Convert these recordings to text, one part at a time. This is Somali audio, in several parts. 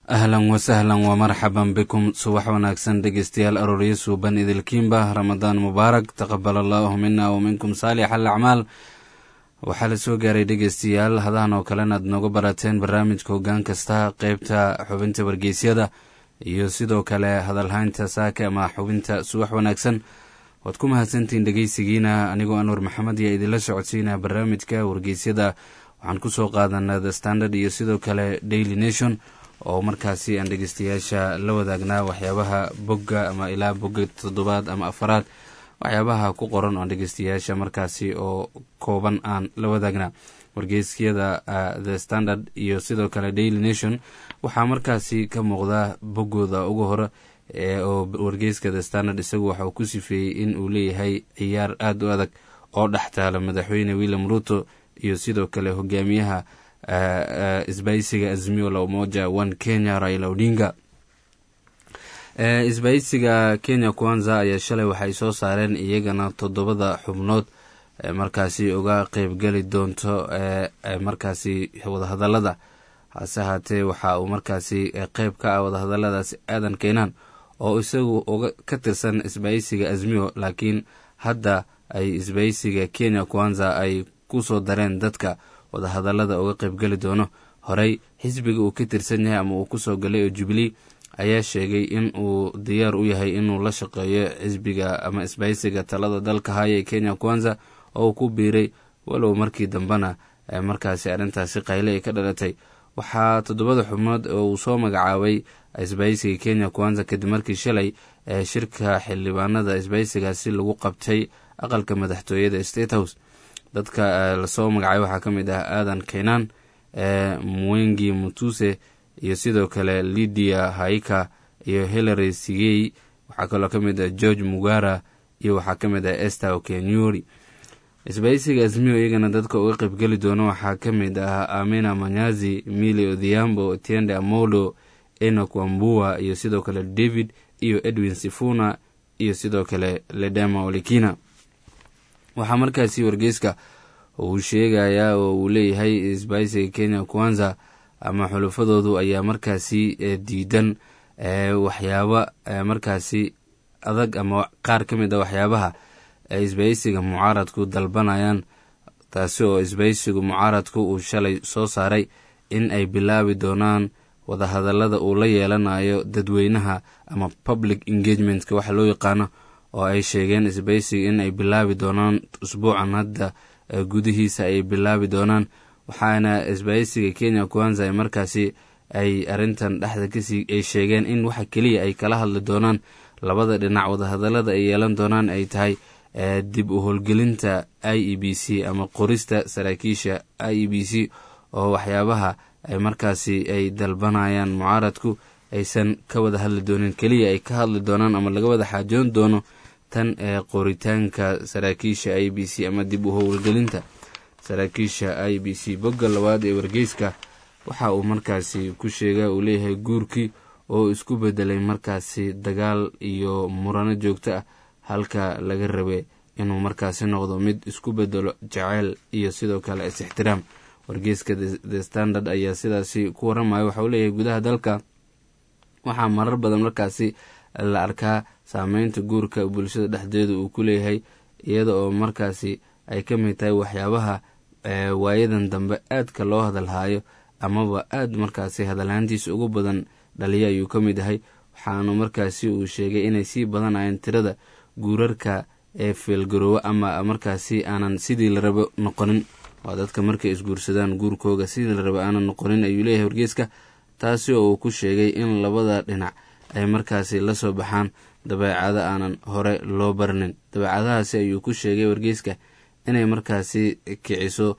أهلا وسهلا ومرحبا بكم صباح وناكسن دقستيال أروريس وبن إذ الكيمبا رمضان مبارك تقبل الله منا ومنكم صالح الأعمال وحال سوغاري دقستيال هذا نوكلنا دنوغو براتين برامج كوغان كستا قيبتا حبنت برقيسيادا يوسيدو كالي هذا الهاينتا ساكا ما حبنت صباح وناكسن وادكم هاسنتين دقيسيجينا أنيقو أنور محمد يا إذن لسعودسينا برامجك ورقيسيادا وعن كسو قادنا The Standard يوسيدو كالي Daily Nation oo markaasi aan dhageystayaasha la wadaagnaa waxyaabaha bogga ama ilaa bogga 7 ama 4 waxyaabaha ku qoran oo dhageystayaasha markaasi oo kooban aan la wadaagnaa wargeyskiyada The Standard iyo sidoo kale Daily Nation waxaa markaasi ka muuqda boggooda ugu hore oo wargeyska The Standard isagu waxa uu ku sifeeyay in uu leeyahay ciyaar aad u adag oo dhaxtaala madaxweyne William Ruto iyo sidoo kale hogaamiyaha isbaysiga Azimio la Umoja One Kenya Raila Odinga. Isbaysiga Kenya Kwanza ayaa shalay waxay soo saareen iyagana 7 xubnood markaasi uga qayb gali doonto markaasi wada hadalada hase haatee waxa uu markaasi qayb ka ah wada hadaladaas aadan keenan oo isagu ka tirsan isbaysiga Azimio laakiin hadda ay isbaysiga Kenya Kwanza ay ku soo dareen dadka wada hadalada uga qayb gali doono horey xisbiga uu ka tirsan yahay ama uu ku soo galay oo Jubilee ayaa sheegay in uu diyaar u yahay inuu la shaqeeyo xisbiga ama isbaysiga talada dalka haya Kenya Kwanza oo ku biiray walow markii dambana markaasi arintaasi qayle ay ka dhalatay waxaa 7 xubnood oo uu soo magacaabay isbaysiga Kenya Kwanza kadib markii shalay shirka xildhibaanada isbaysigaasi lagu qabtay aqalka madaxtooyada State House dadka la soo magacaabay waxaa ka mid ah Aadan Keenan Mwengi Mutuse iyo sidoo kale Lydia Haika iyo Hillary Sigei waxaa kaloo ka mid ah George Mugara iyo waxaa ka mid ah Esther Okenyuri isbaysiga Azimio iyagana dadka uga qayb gali doono waxaa ka mid ah Amina Manyazi Mili Odhiambo Tiende Amolo Enoch Wambua iyo sidoo kale David iyo Edwin Sifuna iyo sidoo kale Ledama Olikina waxaa markaasi wargeyska uu sheegayaa oo uu leeyahay isbaysiga Kenya Kwanza ama xulufadoodu ayaa markaasi diidan waxyaabo markaasi adag ama qaar ka mid ah waxyaabaha isbaysiga mucaaradku dalbanayaan taasi oo isbaysiga mucaaradku uu shalay soo saaray in ay bilaabi doonaan wada hadalada uu la yeelanayo dadweynaha ama public engagement waxa loo yaqaano oo ay sheegeen isbaysiga in ay bilaabi doonaan usbuucan hadda gudihiisa ay bilaabi doonaan waxaana isbaysiga Kenya Kwanza ay markaasi ay arintan dhaxda kasii ay sheegeen in waxa kaliya ay kala hadli doonaan labada dhinac wada hadalada ay yeelan doonaan ay tahay dib u howlgelinta IEBC ama qorista saraakiisha IEBC oo waxyaabaha ay markaasi ay dalbanayaan mucaaradku aysan ka wada hadli doonin kaliya ay ka hadli doonaan ama laga wada xaajoon doono tan qoritaanka saraakiisha IEBC ama dib u howlgelinta saraakiisha IEBC bogga labaad ee wargeyska waxa uu markaasi ku sheegay uu leeyahay guurkii oo isku bedelay markaasi dagaal iyo murano joogto ah halka laga rabay inuu markaasi noqdo mid isku bedelo jacayl iyo sidoo kale is-ixtiraam wargeyska The Standard ayaa sidaasi ku waramayo waxa uu leeyahay gudaha dalka waxaa marar badan markaasi la arkaa saameynta guurka bulshada dhexdeeda uu ku leeyahay iyada oo markaasi ay ka mid tahay waxyaabaha waayadan dambe aadka loo hadalhayo amaba aad markaasi hadalhaantiisa ugu badan dhaliya ayuu ka mid yahay waxaanu markaasi uu sheegay inay sii badanayeen tirada guurarka ee feelgaroowa ama markaasi aanan sidii la rabo noqonin waa dadka markay isguursadaan guurkooga sidii la rabo aanan noqonin ayuu leeyahay wargeyska taasi oo uu ku sheegay in labada dhinac ay markaasi la soo baxaan dabeecado aanan hore loo barnin dabeecadahaasi ayuu ku sheegay wargeyska inay markaasi kiciso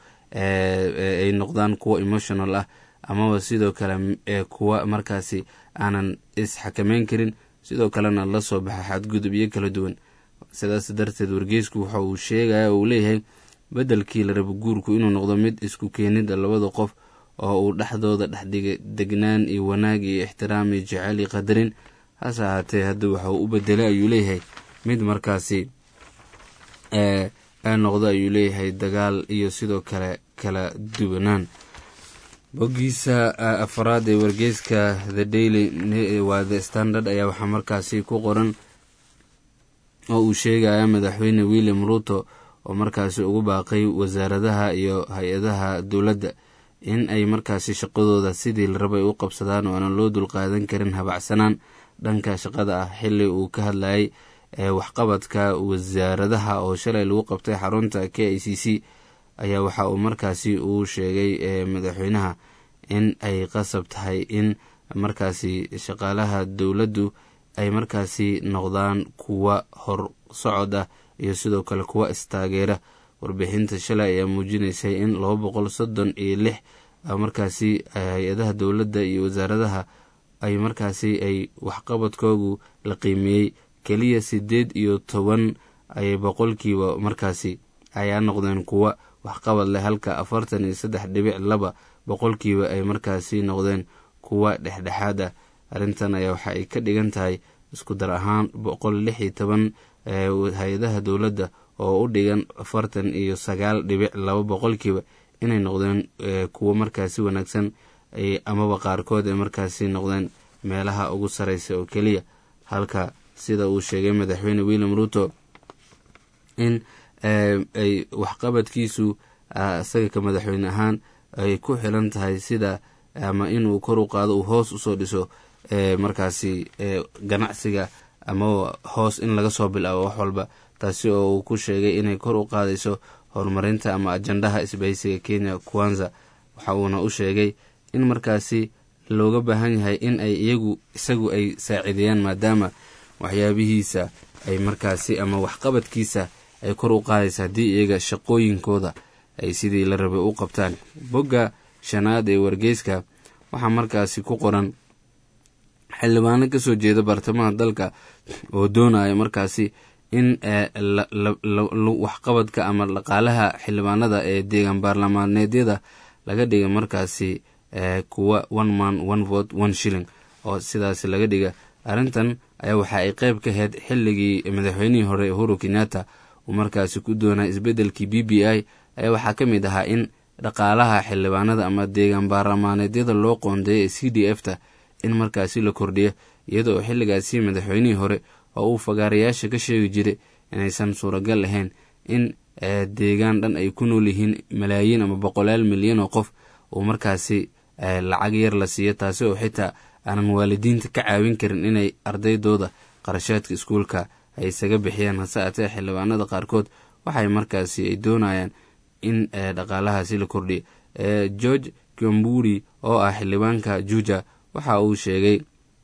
ay noqdaan kuwa emotional ah amaba sidoo kale kuwa markaasi aanan isxakameyn karin sidoo kalena la soo baxa xadgudub iyo kala duwan sidaas darteed wargeysku waxa uu sheegaya uu leeyahay bedelkii la rabo guurku inuu noqdo mid isku keenida labada qof oo uu dhaxdooda dhexdhiga degnaan iyo wanaag iyo ixtiraam iyo jacayl iyo qadarin hase ahaatee hadda waxa uu u bedelay ayuu leeyahay mid markaasi noqdo ayuu leeyahay dagaal iyo sidoo kale kala duwanaan bogiisa afraad ee wargeyska The Daily waa The Standard ayaa waxaa markaasi ku qoran oo uu sheegaya madaxweyne William Ruto oo markaasi ugu baaqay wasaaradaha iyo hay-adaha dowladda in ay markaasi shaqadooda sidii la rabay u qabsadaan oo aan loo dulqaadan karin habacsanaan dhanka shaqada ah xilli uu ka hadlayay waxqabadka wasaaradaha oo shalay lagu qabtay xarunta KICC ayaa waxa uu markaasi uu sheegay madaxweynaha in ay qasab tahay in markaasi shaqaalaha dowladdu ay markaasi noqdaan kuwa hor socod ah iyo sidoo kale kuwa istaageera. warbixinta shalay ayaa muujinaysay in 236 markaasi hay-adaha dowladda iyo wasaaradaha ay markaasi ay waxqabadkoogu la qiimeeyey keliya 18 ay boqolkiiba markaasi ayaa noqdeen kuwa waxqabad leh halka 43.2 boqolkiiba ay markaasi noqdeen kuwa dhexdhexaad ah. arrintan ayaa waxa ay ka dhigan tahay isku dar ahaan 116 hay-adaha dowladda oo u dhigan 49.2 boqolkiiba inay noqdeen kuwa markaasi wanaagsan amaba qaarkood ay markaasi noqdeen meelaha ugu sareysa oo keliya, halka sida uu sheegay madaxweyne William Ruto in ay waxqabadkiisu isaga ka madaxweyne ahaan ay ku xiran tahay sida ama inuu kor u qaado uu hoos usoo dhiso markaasi ganacsiga ama hoos in laga soo bilaabo wax walba, taasi oo uu ku sheegay inay kor u qaadayso horumarinta ama ajandaha isbahaysiga Kenya Kwanza. waxa uuna u sheegay in markaasi looga baahan yahay in ay isagu ay saacideeyaan maadaama waxyaabihiisa ay markaasi ama waxqabadkiisa ay kor u qaadaysa haddii iyaga shaqooyinkooda ay sidii la rabay u qabtaan. bogga shanaad ee wargeyska waxaa markaasi ku qoran xildhibaano ka soo jeeda bartamaha dalka oo doonaya markaasi in waxqabadka ama dhaqaalaha xildhibaanada ee deegaan baarlamaaneedyada laga dhiga markaasi kuwa 1 man 1 vote 1 shilling oo sidaas laga dhiga. arrintan ayaa waxa ay qayb ka ahayd xilligii madaxweynihii hore Uhuru Kenyatta uu markaasi ku doonay isbedelkii BBI ayaa waxaa ka mid ahaa in dhaqaalaha xildhibaanada ama deegaan baarlamaaneedyada loo qoondeeyay CDF-ta in markaasi la kordhiyo, iyadoo xilligaasi madaxweynihii hore oo uu fagaarayaasha ka sheegi jiray inaysan suuragal lahayn in deegaan dhan ay ku nool yihiin malaayiin ama boqolaal milyan oo qof uu markaasi lacag yar la siiyo, taasi oo xitaa aanan waalidiinta ka caawin karin inay ardaydooda qarashaadka iskuulka ay isaga bixiyaan. hase aatee xildhibaanada qaarkood waxay markaasi ay doonayaan in dhaqaalahaasi la kordhiyo. George Kiamburi oo ah xildhibaanka Juja waxa uu sheegay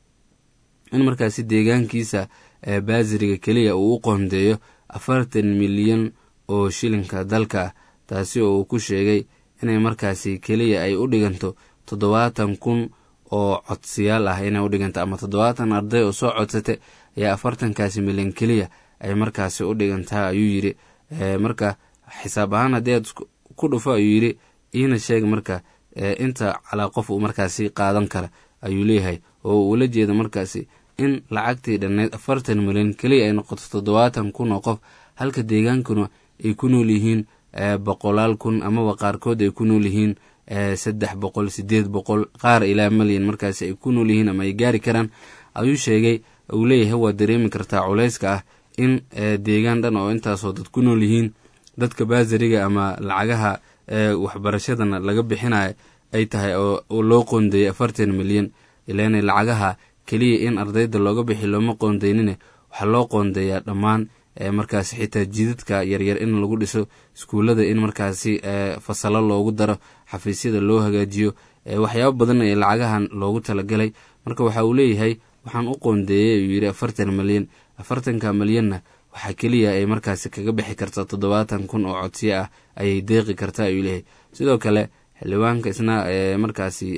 in markaasi deegaankiisa baasiriga keliya uu u qoondeeyo 40 milyan oo shilinka dalka ah, taasi oo uu ku sheegay inay markaasi keliya ay u dhiganto 70,000 oo codsiyaal ah inay u dhiganto ama 70 arday oo soo codsatay ayaa 40 milyan keliya ay markaasi u dhigantaa ayuu yiri. marka xisaab ahaan haddii aad ku dhufo ayuu yiri iina sheeg marka inta calaa qof uu markaasi qaadan kara ayuu leeyahay, oo uu la jeeda markaasi in lacagtii dhanneed 40 milyan keliya ay noqoto 70,000 oo qof, halka deegaankuna ay ku nool yihiin 100,000 amaba qaarkood ay ku nool yihiin 300, 800, qaar ilaa milyan markaasi ay ku nool yihiin ama ay gaari karaan. ayuu sheegay uu leeyahay waa dareemi kartaa culayska ah in deegaan dhan oo intaasoo dad ku nool yihiin dadka baasiriga ama lacagaha waxbarashadana laga bixinayo ay tahay oo loo qoondeeyay 40 milyan. ilaana lacagaha keliya in ardayda looga bixi looma qoondeynine waxaa loo qoondeeyaa dhammaan markaasi xitaa jidadka yaryar in lagu dhiso, iskuullada in markaasi fasalo loogu daro, xafiisyada loo hagaajiyo, waxyaabo badan ee lacagahan loogu talagalay. marka waxa uu leeyahay waxaan u qoondeeyay ayuu yidhi 40 milyan. 40 milyanna waxaa keliya ay markaasi kaga bixi karta 70,000 oo codsiyo ah ayay deeqi kartaa ayuu leeyahay. sidoo kale xildhibaanka isna markaasi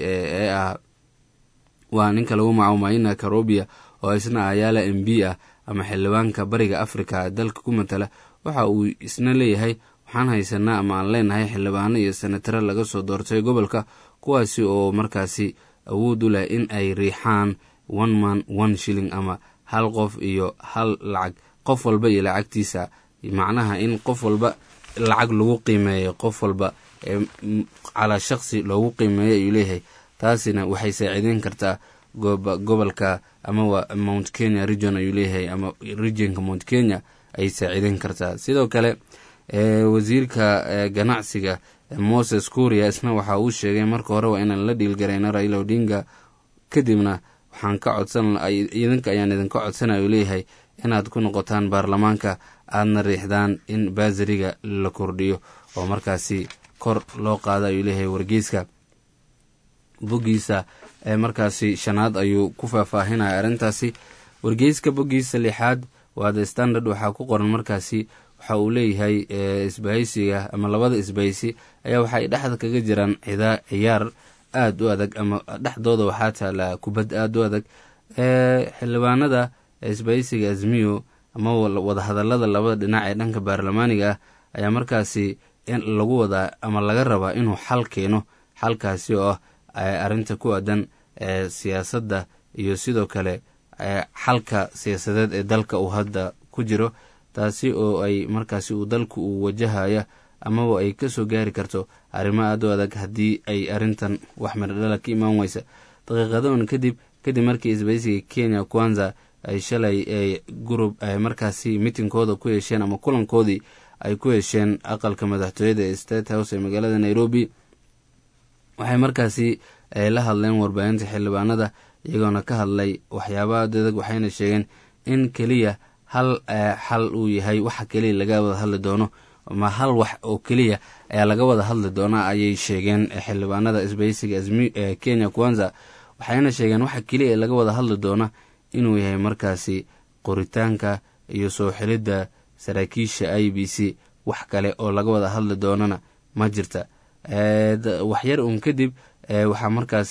waa ninka lagu magacaabo Karobia oo isna ayaala MB ah ama xildhibaanka bariga Afrika dalka ku matala. waxa uu isna leeyahay waxaan haysanaa ama aan leenahay xildhibaano iyo senataro laga soo doortay gobolka kuwaasi oo markaasi awood u leh in ay riixaan 1 man 1 shilling ama hal qof iyo hal lacag, qof walba iyo lacagtiisa, macnaha in qof walba lacag lagu qiimeeyo qof walba calaa shakhsi loogu qiimeeyo ayuu leeyahay. taasina waxay saaciideyn kartaa gobolka ama Mount Kenya region ayuu leeyahay, ama regionka Mount Kenya ay saaciideyn kartaa. sidoo kale wasiirka ganacsiga Moses Kuria isna waxa uu sheegay marka hore waa inaan la dhiilgarayno Raila Odinga, kadibna waxaan ka idinka ayaan idinka codsanayo leeyahay inaad ku noqotaan baarlamaanka, aadna riixdaan in baasariga la kordhiyo oo markaasi kor loo qaado ayuu leeyahay. wargeyska boggiisa markaasi 5 ayuu ku faahfaahinaya arrintaasi. wargeyska boggiisa 6 waa The Standard waxaa ku qoran markaasi waxa uu leeyahay isbahaysiga ama labada isbahaysi ayaa waxay dhexda kaga jiraan ciyaar aad u adag, ama dhexdooda waxaa taala kubad aad u adag. xildhibaanada isbahaysiga Azimio ama wadahadalada labada dhinac ee dhanka baarlamaaniga ah ayaa markaasi lagu wadaa ama laga rabaa inuu xal keeno, xalkaasi oo ah arrinta ku aadan siyaasadda iyo sidoo kale xalka siyaasadeed ee dalka uu hadda ku jiro, taasi oo ay markaasi uu dalku uu wajahaya amaba ay ka soo gaari karto arrimo aad u adag haddii ay arrintan wax miradhala ka imaan weysa. daqiiqadoon kadib markii isbahaysiga Kenya Kwanza ay shalay group markaasi meetingkooda ku yeesheen ama kulankoodii ay ku yeesheen aqalka madaxtooyada ee State House ee magaalada Nairobi, waxay markaasi la hadleen warbaahinta xildhibaanada iyagoona ka hadlay waxyaabaha adag. waxayna sheegeen in keliya hal xal uu yahay waxa keliya laga wada hadli doono, ama hal wax oo keliya ayaa laga wada hadli doonaa ayay sheegeen xildhibaanada isbahaysiga Kenya Kwanza. waxayna sheegeen waxa keliya ee laga wada hadli doona inuu yahay markaasi qoritaanka iyo soo xilidda saraakiisha IEBC. wax kale oo laga wada hadli doonana ma jirta. waxyar kadib waxaa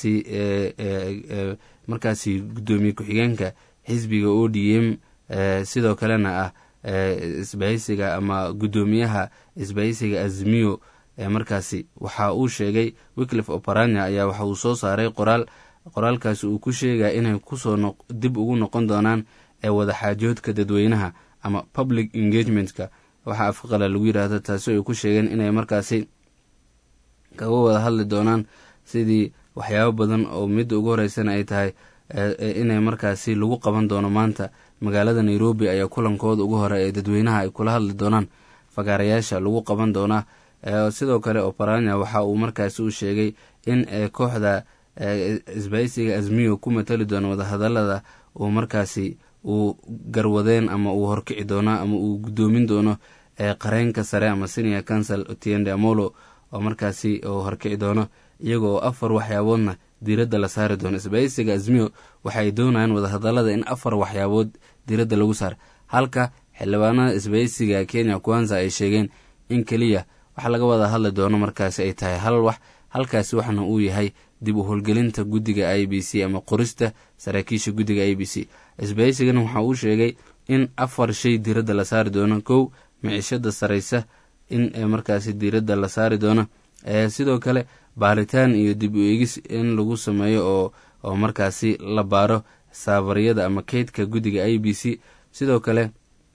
markaasi gudoomiye ku-xigeenka xisbiga ODM sidoo kalena ah isbahaysiga ama gudoomiyaha isbahaysiga Azimio markaasi waxa uu sheegay Wycliffe Oparanya ayaa waxa uu soo saaray qoraalkaasi uu ku sheegaya inay kusoo dib ugu noqon doonaan wadaxaajoodka dadweynaha ama public engagementka waxa afqala lagu yiraahdo, taasi ay ku sheegeen inay markaasi kaga wada hadli doonaan sidii waxyaabo badan oo mid ugu horeysana ay tahay inay markaasi lagu qaban doono maanta magaalada Nairobi ayaa kulankooda ugu hore ee dadweynaha ay kula hadli doonaan fagaarayaasha lagu qaban doonaa. sidoo kale Oparanya waxa uu markaasi u sheegay in kooxda isbahaysiga Azimio ku matali doono wadahadalada uu markaasi uu garwadeen ama uu horkici doona ama uu gudoomin doono qareenka sare ama senior counsel Otiende Amolo oo markaasi uu horkici doono, iyagoo 4 waxyaaboodna diiradda la saari doono. isbahaysiga Azimio waxay doonayaan wadahadalada in 4 waxyaabood diiradda lagu saaro, halka xildhibaanada isbahaysiga Kenya Kwanza ay sheegeen in keliya wax laga wada hadli doono markaasi ay tahay hal wax, halkaasi waxna uu yahay dib u howlgelinta guddiga IEBC ama qorista saraakiisha guddiga IEBC. isbahaysigana waxa uu sheegay in 4 shay diiradda la saari doono. 1 micishada sareysa in markaasi diiradda la saari doono, sidoo kale baaritaan iyo dib u eegis in lagu sameeyo oo markaasi la baaro saafariyada ama kaydka guddiga IEBC, sidoo kale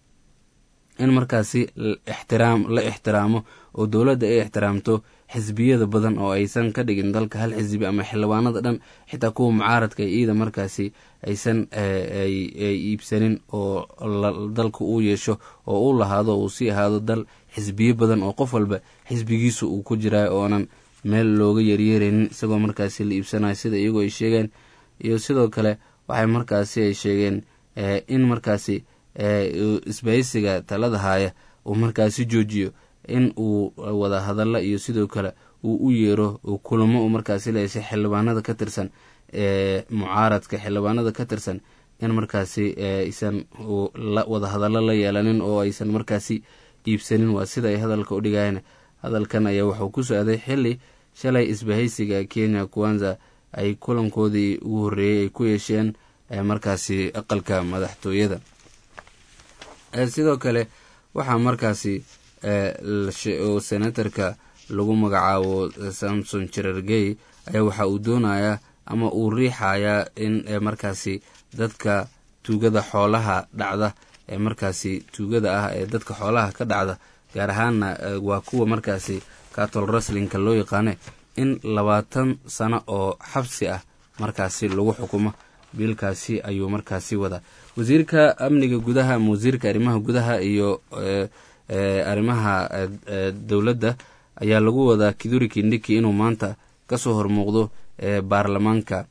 in markaasi la ixtiraamo oo dowladda ay ixtiraamto xisbiyada badan oo aysan ka dhigin dalka hal xisbi ama xildhibaanada dhan xitaa kuwa mucaaradka iyada markaasi aysan iibsanin oo dalka uu yeesho oo uu lahaado uu sii ahaado dal xisbiyo badan oo qof walba xisbigiisu uu ku jiraayo oonan meel looga yaryeeraynin isagoo markaasi la iibsanayo sida iyagoo ay sheegeen. iyo sidoo kale waxay markaasi ay sheegeen in markaasi isbahaysiga talada haya uu markaasi joojiyo in uu wada hadalla iyo sidoo kale uu u yeero kulamo uu markaasi leeshay xildhibaanada ka tirsan mucaaradka, xildhibaanada ka tirsan in markaasi aysan wada hadallo la yeelanin oo aysan markaasi iibsanin. waa sida ay hadalka u dhigayeen. hadalkan ayaa wuxuu ku socday xilli shalay isbahaysiga Kenya Kwanza ay kulankoodii ugu horreeyey ay ku yeesheen markaasi aqalka madaxtooyada. sidoo kale waxaa markaasi senatarka lagu magacaabo Samson Cherargei ayaa waxa uu doonayaa ama uu riixayaa in markaasi dadka tuugada xoolaha dhacda markaasi tuugada ah ee dadka xoolaha ka dhacda gaar ahaanna waa kuwa markaasi cattle wrestlingka loo yaqaane in 20 sano oo xabsi ah markaasi lagu xukumo. biilkaasi ayuu markaasi wada wasiirka amniga gudaha ama wasiirka arrimaha gudaha iyo arrimaha dowladda ayaa lagu wadaa Kithure Kindiki inuu maanta kasoo hormuuqdo baarlamaanka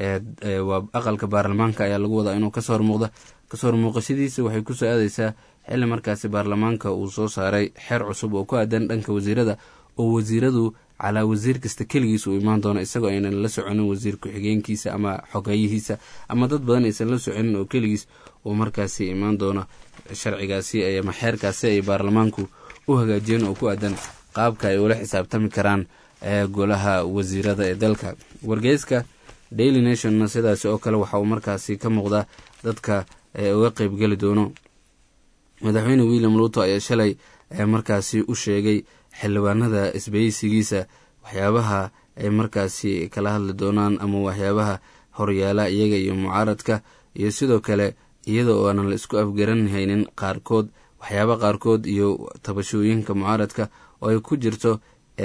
waa aqalka baarlamaanka ayaa lagu wadaa inuu kasoo hormuuqashadiisa waxay ku soo aadaysaa xilli markaasi baarlamaanka uu soo saaray xeer cusub oo ku aadan dhanka wasiirada oo wasiiradu calaa wasiir kasta keligiisa uu imaan doono isagoo aynan la soconin wasiir ku-xigeenkiisa ama xogeeyihiisa ama dad badan aysan la soconin oo keligiis uu markaasi imaan doono. sharcigaasi ama xeerkaasi ay baarlamaanku u hagaajiyeen oo ku aadan qaabka ay ula xisaabtami karaan golaha wasiirada ee dalka. wargeyska Daily Nationna sidaasi oo kale waxa uu markaasi ka muuqda dadka uga qaybgeli doono. madaxweyne William Ruto ayaa shalay markaasi u sheegay xildhibaanada isbahaysigiisa waxyaabaha ay markaasi kala hadli doonaan ama waxyaabaha horyaala iyaga iyo mucaaradka, iyo sidoo kale iyada oo aanan la isku afgaran haynin waxyaaba qaarkood iyo tabashooyinka mucaaradka oo ay ku jirto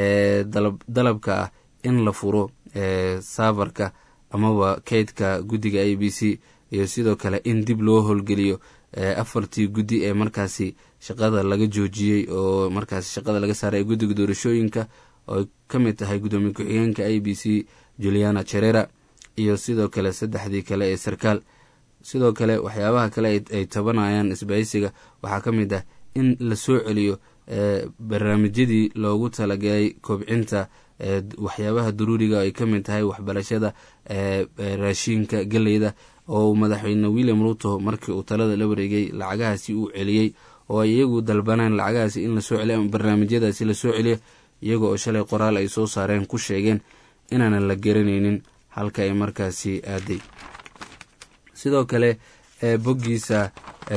dalabka ah in la furo saafarka amaba kaydka guddiga ABC, iyo sidoo kale in dib loo howlgeliyo 4 guddi ee markaasi shaqada laga joojiyey oo markaasi shaqada laga saaray guddiga doorashooyinka oo ka mid tahay gudoomiye ku-xigeenka ABC Juliana Cherera iyo sidoo kale 3 kale ee sarkaal. sidoo kale waxyaabaha kale ay tabanayaan isbahaysiga waxaa ka mid ah in la soo celiyo barnaamijyadii loogu talagalay kobcinta waxyaabaha daruuriga ay ka mid tahay waxbarashada, raashinka, galeyda, oo madaxweyne William Ruto markii uu talada la wareegay lacagahaasi uu celiyey oo ay iyagu dalbanaan lacagahaasi in la soo celiyo ama barnaamijyadaasi la soo celiyo, iyaga oo shalay qoraal ay soo saareen ku sheegeen inaanan la garanaynin halka ay markaasi aaday. sidoo kale boggiisa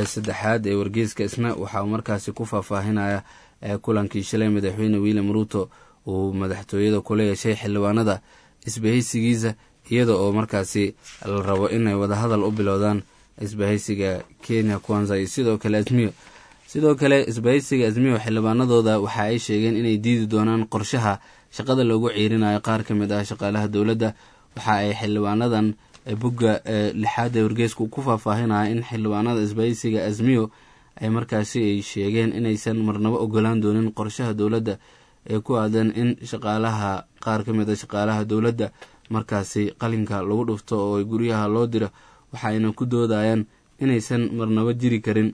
3 ee wargeyska isna waxa uu markaasi ku faahfaahinaya kulankii shalay madaxweyne William Ruto uu madaxtooyada kula yeeshay xildhibaanada isbahaysigiisa, iyada oo markaasi la rabo inay wada hadal u bilowdaan isbahaysiga Kenya Kwanza iyo sidoo kale Azimio. sidoo kale isbahaysiga Azimio xildhibaanadooda waxa ay sheegeen inay diidi doonaan qorshaha shaqada loogu ciirinayo qaar ka mid ah shaqaalaha dowladda. waxa ay xildhibaanadan bugga 6 ee wargeysku ku faahfaahinaya in xildhibaanada isbahaysiga Azimio ay markaasi ay sheegeen inaysan marnabo ogolaan doonin qorshaha dowladda ee ku aadan in shaqaalaha qaar ka mid ah shaqaalaha dowladda markaasi qalinka lagu dhufto oo guryaha loo diro. waxayna ku doodayaan inaysan marnabo jiri karin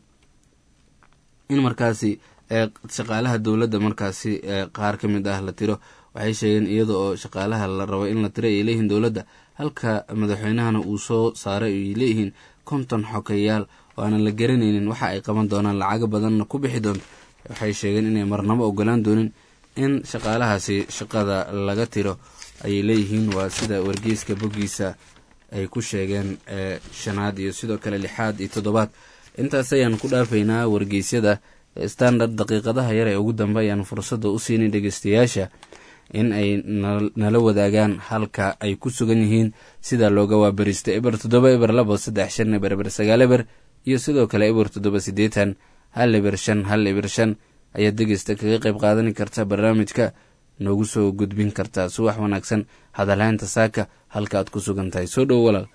in markaasi shaqaalaha dowladda markaasi qaar ka mid ah la tiro. waxay sheegeen iyada oo shaqaalaha la rabo in la tiro ay leeyihiin dowladda, halka madaxweynahana uu soo saaray ay leeyihiin 50 xokeyaal oo aanan la garanaynin waxa ay qaban doonaan, lacago badanna ku bixi doonto. waxay sheegeen inay marnabo ogolaan doonin in shaqaalahaasi shaqada laga tiro ayay leeyihiin. waa sida wargeyska boggiisa ay ku sheegeen 5 iyo sidoo kale 6 iyo 7. intaas ayaan ku dhaafaynaa wargeysyada standard. daqiiqadaha yar ee ugu dambe ayaan fursadda u siinay dhegeystayaasha in ay nala wadaagaan halka ay ku sugan yihiin sida looga waabarista eber7 iyo sidoo kale eber7 105 ayaad dhegeysta kaga qayb qaadan karta barnaamijka, noogu soo gudbin kartaa subax wanaagsan hadalhaynta saaka halka aad ku sugan tahay. soo dhow walaal.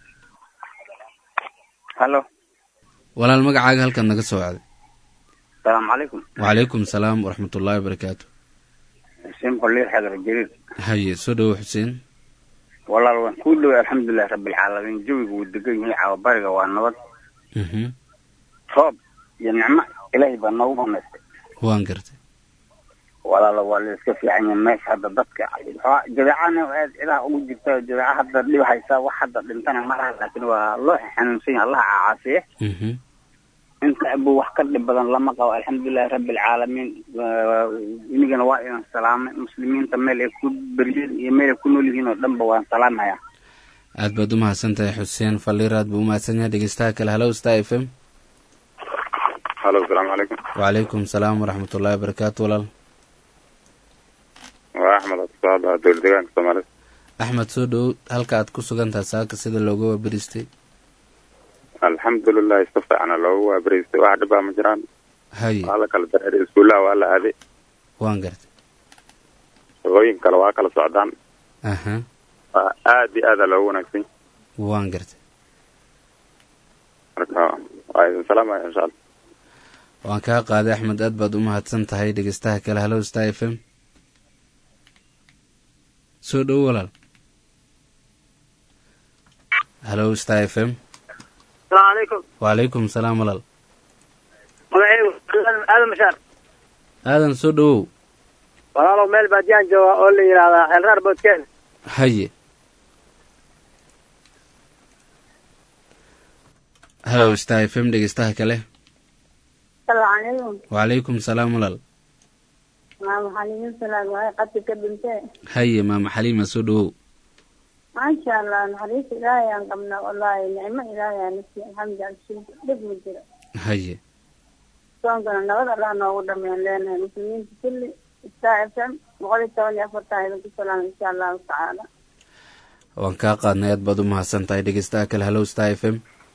halo walaal, magacaaga halkaad naga soo wacday? السلام عليكم. وعليكم السلام ورحمة الله وبركاته. حسين قليل حضر الجليل. هيا سودو حسين. والله كله الحمد لله رب العالمين. جوي والدقيق هي على برقة والنوض. صوب ينعم إلهي بالنوض الناس. وانقرت. والله كيف يعني الناس هذا ضدك جدعانة إلى أقول جبتها جدع هذا اللي هيساوي واحد لمتنا مرة، لكن والله إحنا نسين الله عافية. انت ابو وحكر بدن لما قال الحمد لله رب العالمين. ينجن وائنا السلام مسلمين تمال يكون بريد يمال يكونوا لهنا دنبا وان سلام هيا. aad baad u mahadsantahay xuseen faliiraad buu u mahadsanyahay. dhegeystaha kale halow Star FM. halow salaamu calaykum. wacalaykum salaam waraxmatullaahi wabarakaatu. walaal waa axmed absaad dowlad deegaanka Soomaaliya. axmed soo dhow halka aad ku sugan tahay saaka sida looga waabaristay. alxamdulilah iska fiicana loogu waabaristay, wax dhibaa ma jiraan. haye waa la kala dareeray iskuulaha waa la aaday. waan gartay. shaqooyin kale waa kala socdaan aha aad iyo aada loogu wanaagsan waan gartay marka waa idin salaamaya insha allah waan kaa qaaday axmed aad baad u mahadsan tahay dhegeystaha kale hallo star f m soo dhowo walaal hallo star f m السلام عليكم. وعليكم السلام walaal aadan mashaar aadan soo dhowow walaalow meel baadiyaan jooga oo la yidhaahdaa xeelraar boodkeen haye hallo star f m dhegeystaha kale السلام عليكم. وعليكم السلام walaal maama xaliimo salaam waaye qadka ka dhintee haye maama xaliima soo dhowow maasha allah naxariista ilaahay aan qabnaa wallaahi nicmo ilaahay aan nasiiyo alxamdulilah dhib ma jiro haye soonkana nabad allah noogu dhameyn leenahay muslimiinta kulli star f m 114 idinku salaam insha allahu tacaala waan kaa qaadnay aad baad u mahadsan tahay dhegeystaha kale hallo star f m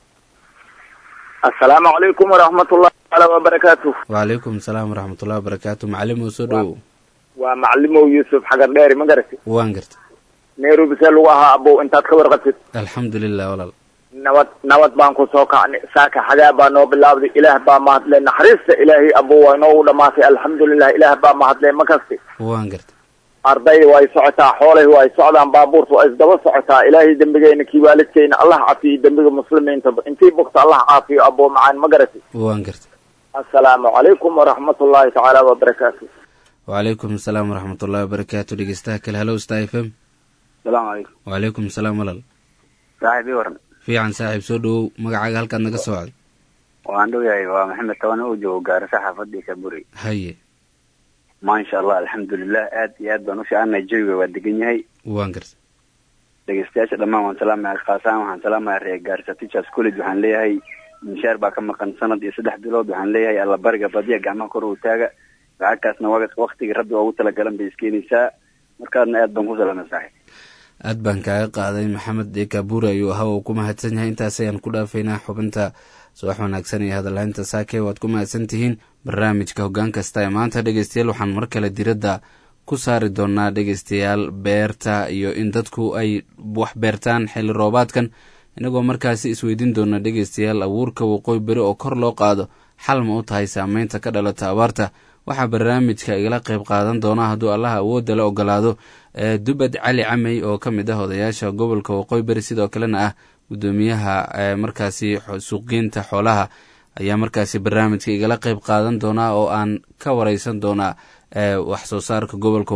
السلام عليكم ورحمة الله تعالى وبركاته. وعليكم السلام ورحمة الله وبركاته معلم وسودو ومعلمه يوسف حجر داري ما قرأت وانقرت نيرو بسلوها أبو أنت تخبر قصد الحمد لله ولا نوت بانكو سوكا ساكا حجابا نو بالله إله با مهد لنا حريص إلهي أبو ونو لما في الحمد لله إله با مهد لنا مكسي وانقرت أرضي واي سعتا حوله واي سعدان بابورت واي دبا سعتا إلهي دنبغينا كي والدكين الله عافي دنبغ مسلمين انتي بوقت الله عافي أبو معان مقرتي وانقرت السلام عليكم ورحمة الله تعالى وبركاته. وعليكم السلام ورحمة الله وبركاته دقيستاك الهلو ستا اف ام السلام عليكم. وعليكم السلام ولال صاحبي ورن في عن صاحب سودو مقعاق هلكا نقا سوعد وعندو ياي ومحمد توان اوجو قارسة حافظي كبوري هاي ما إن شاء الله الحمد لله آد بنوشي عنا الجوي ودقين ياي وانقرت دقيستاش لما وان سلام مع القاسام وان سلام مع ريق قارسة تيشاس كولج وحان ليهاي مشار باكا مقان سند يسدح بلود وحان ليهاي الله برقة بديع قاما كورو تاقا بعكاسنا وقتي ربي ووتلا قلم بيسكيني ساء مركادنا آد بنوشي لنا صاحب aad baan kaaga qaaday maxamed deekabuur ayuu ahaa oo ku mahadsan yahay intaas ayaan ku dhaafaynaa xubinta subax wanaagsan iyo hadalhaynta saake waad ku mahadsan tihiin barnaamijka hoggaan kasta ee maanta dhegeystayaal waxaan mar kale diradda ku saari doonaa dhegeystayaal beerta iyo in dadku ay wax beertaan xilli roobaadkan inagoo markaasi isweydiin doona dhegeystayaal abuurka waqooyi beri oo kor loo qaado xal ma u tahay saameynta ka dhalata abaarta waxaa barnaamijka igala qayb qaadan doona hadduu allaha awoodda la ogolaado dubad cali camey oo ka mid ah odayaasha gobolka waqooyi beri sidoo kalena ah guddoomiyaha markaasi suuqgeynta xoolaha ayaa markaasi barnaamijka igala qayb qaadan doonaa oo aan ka wareysan doonaa wax soo saarka gobolka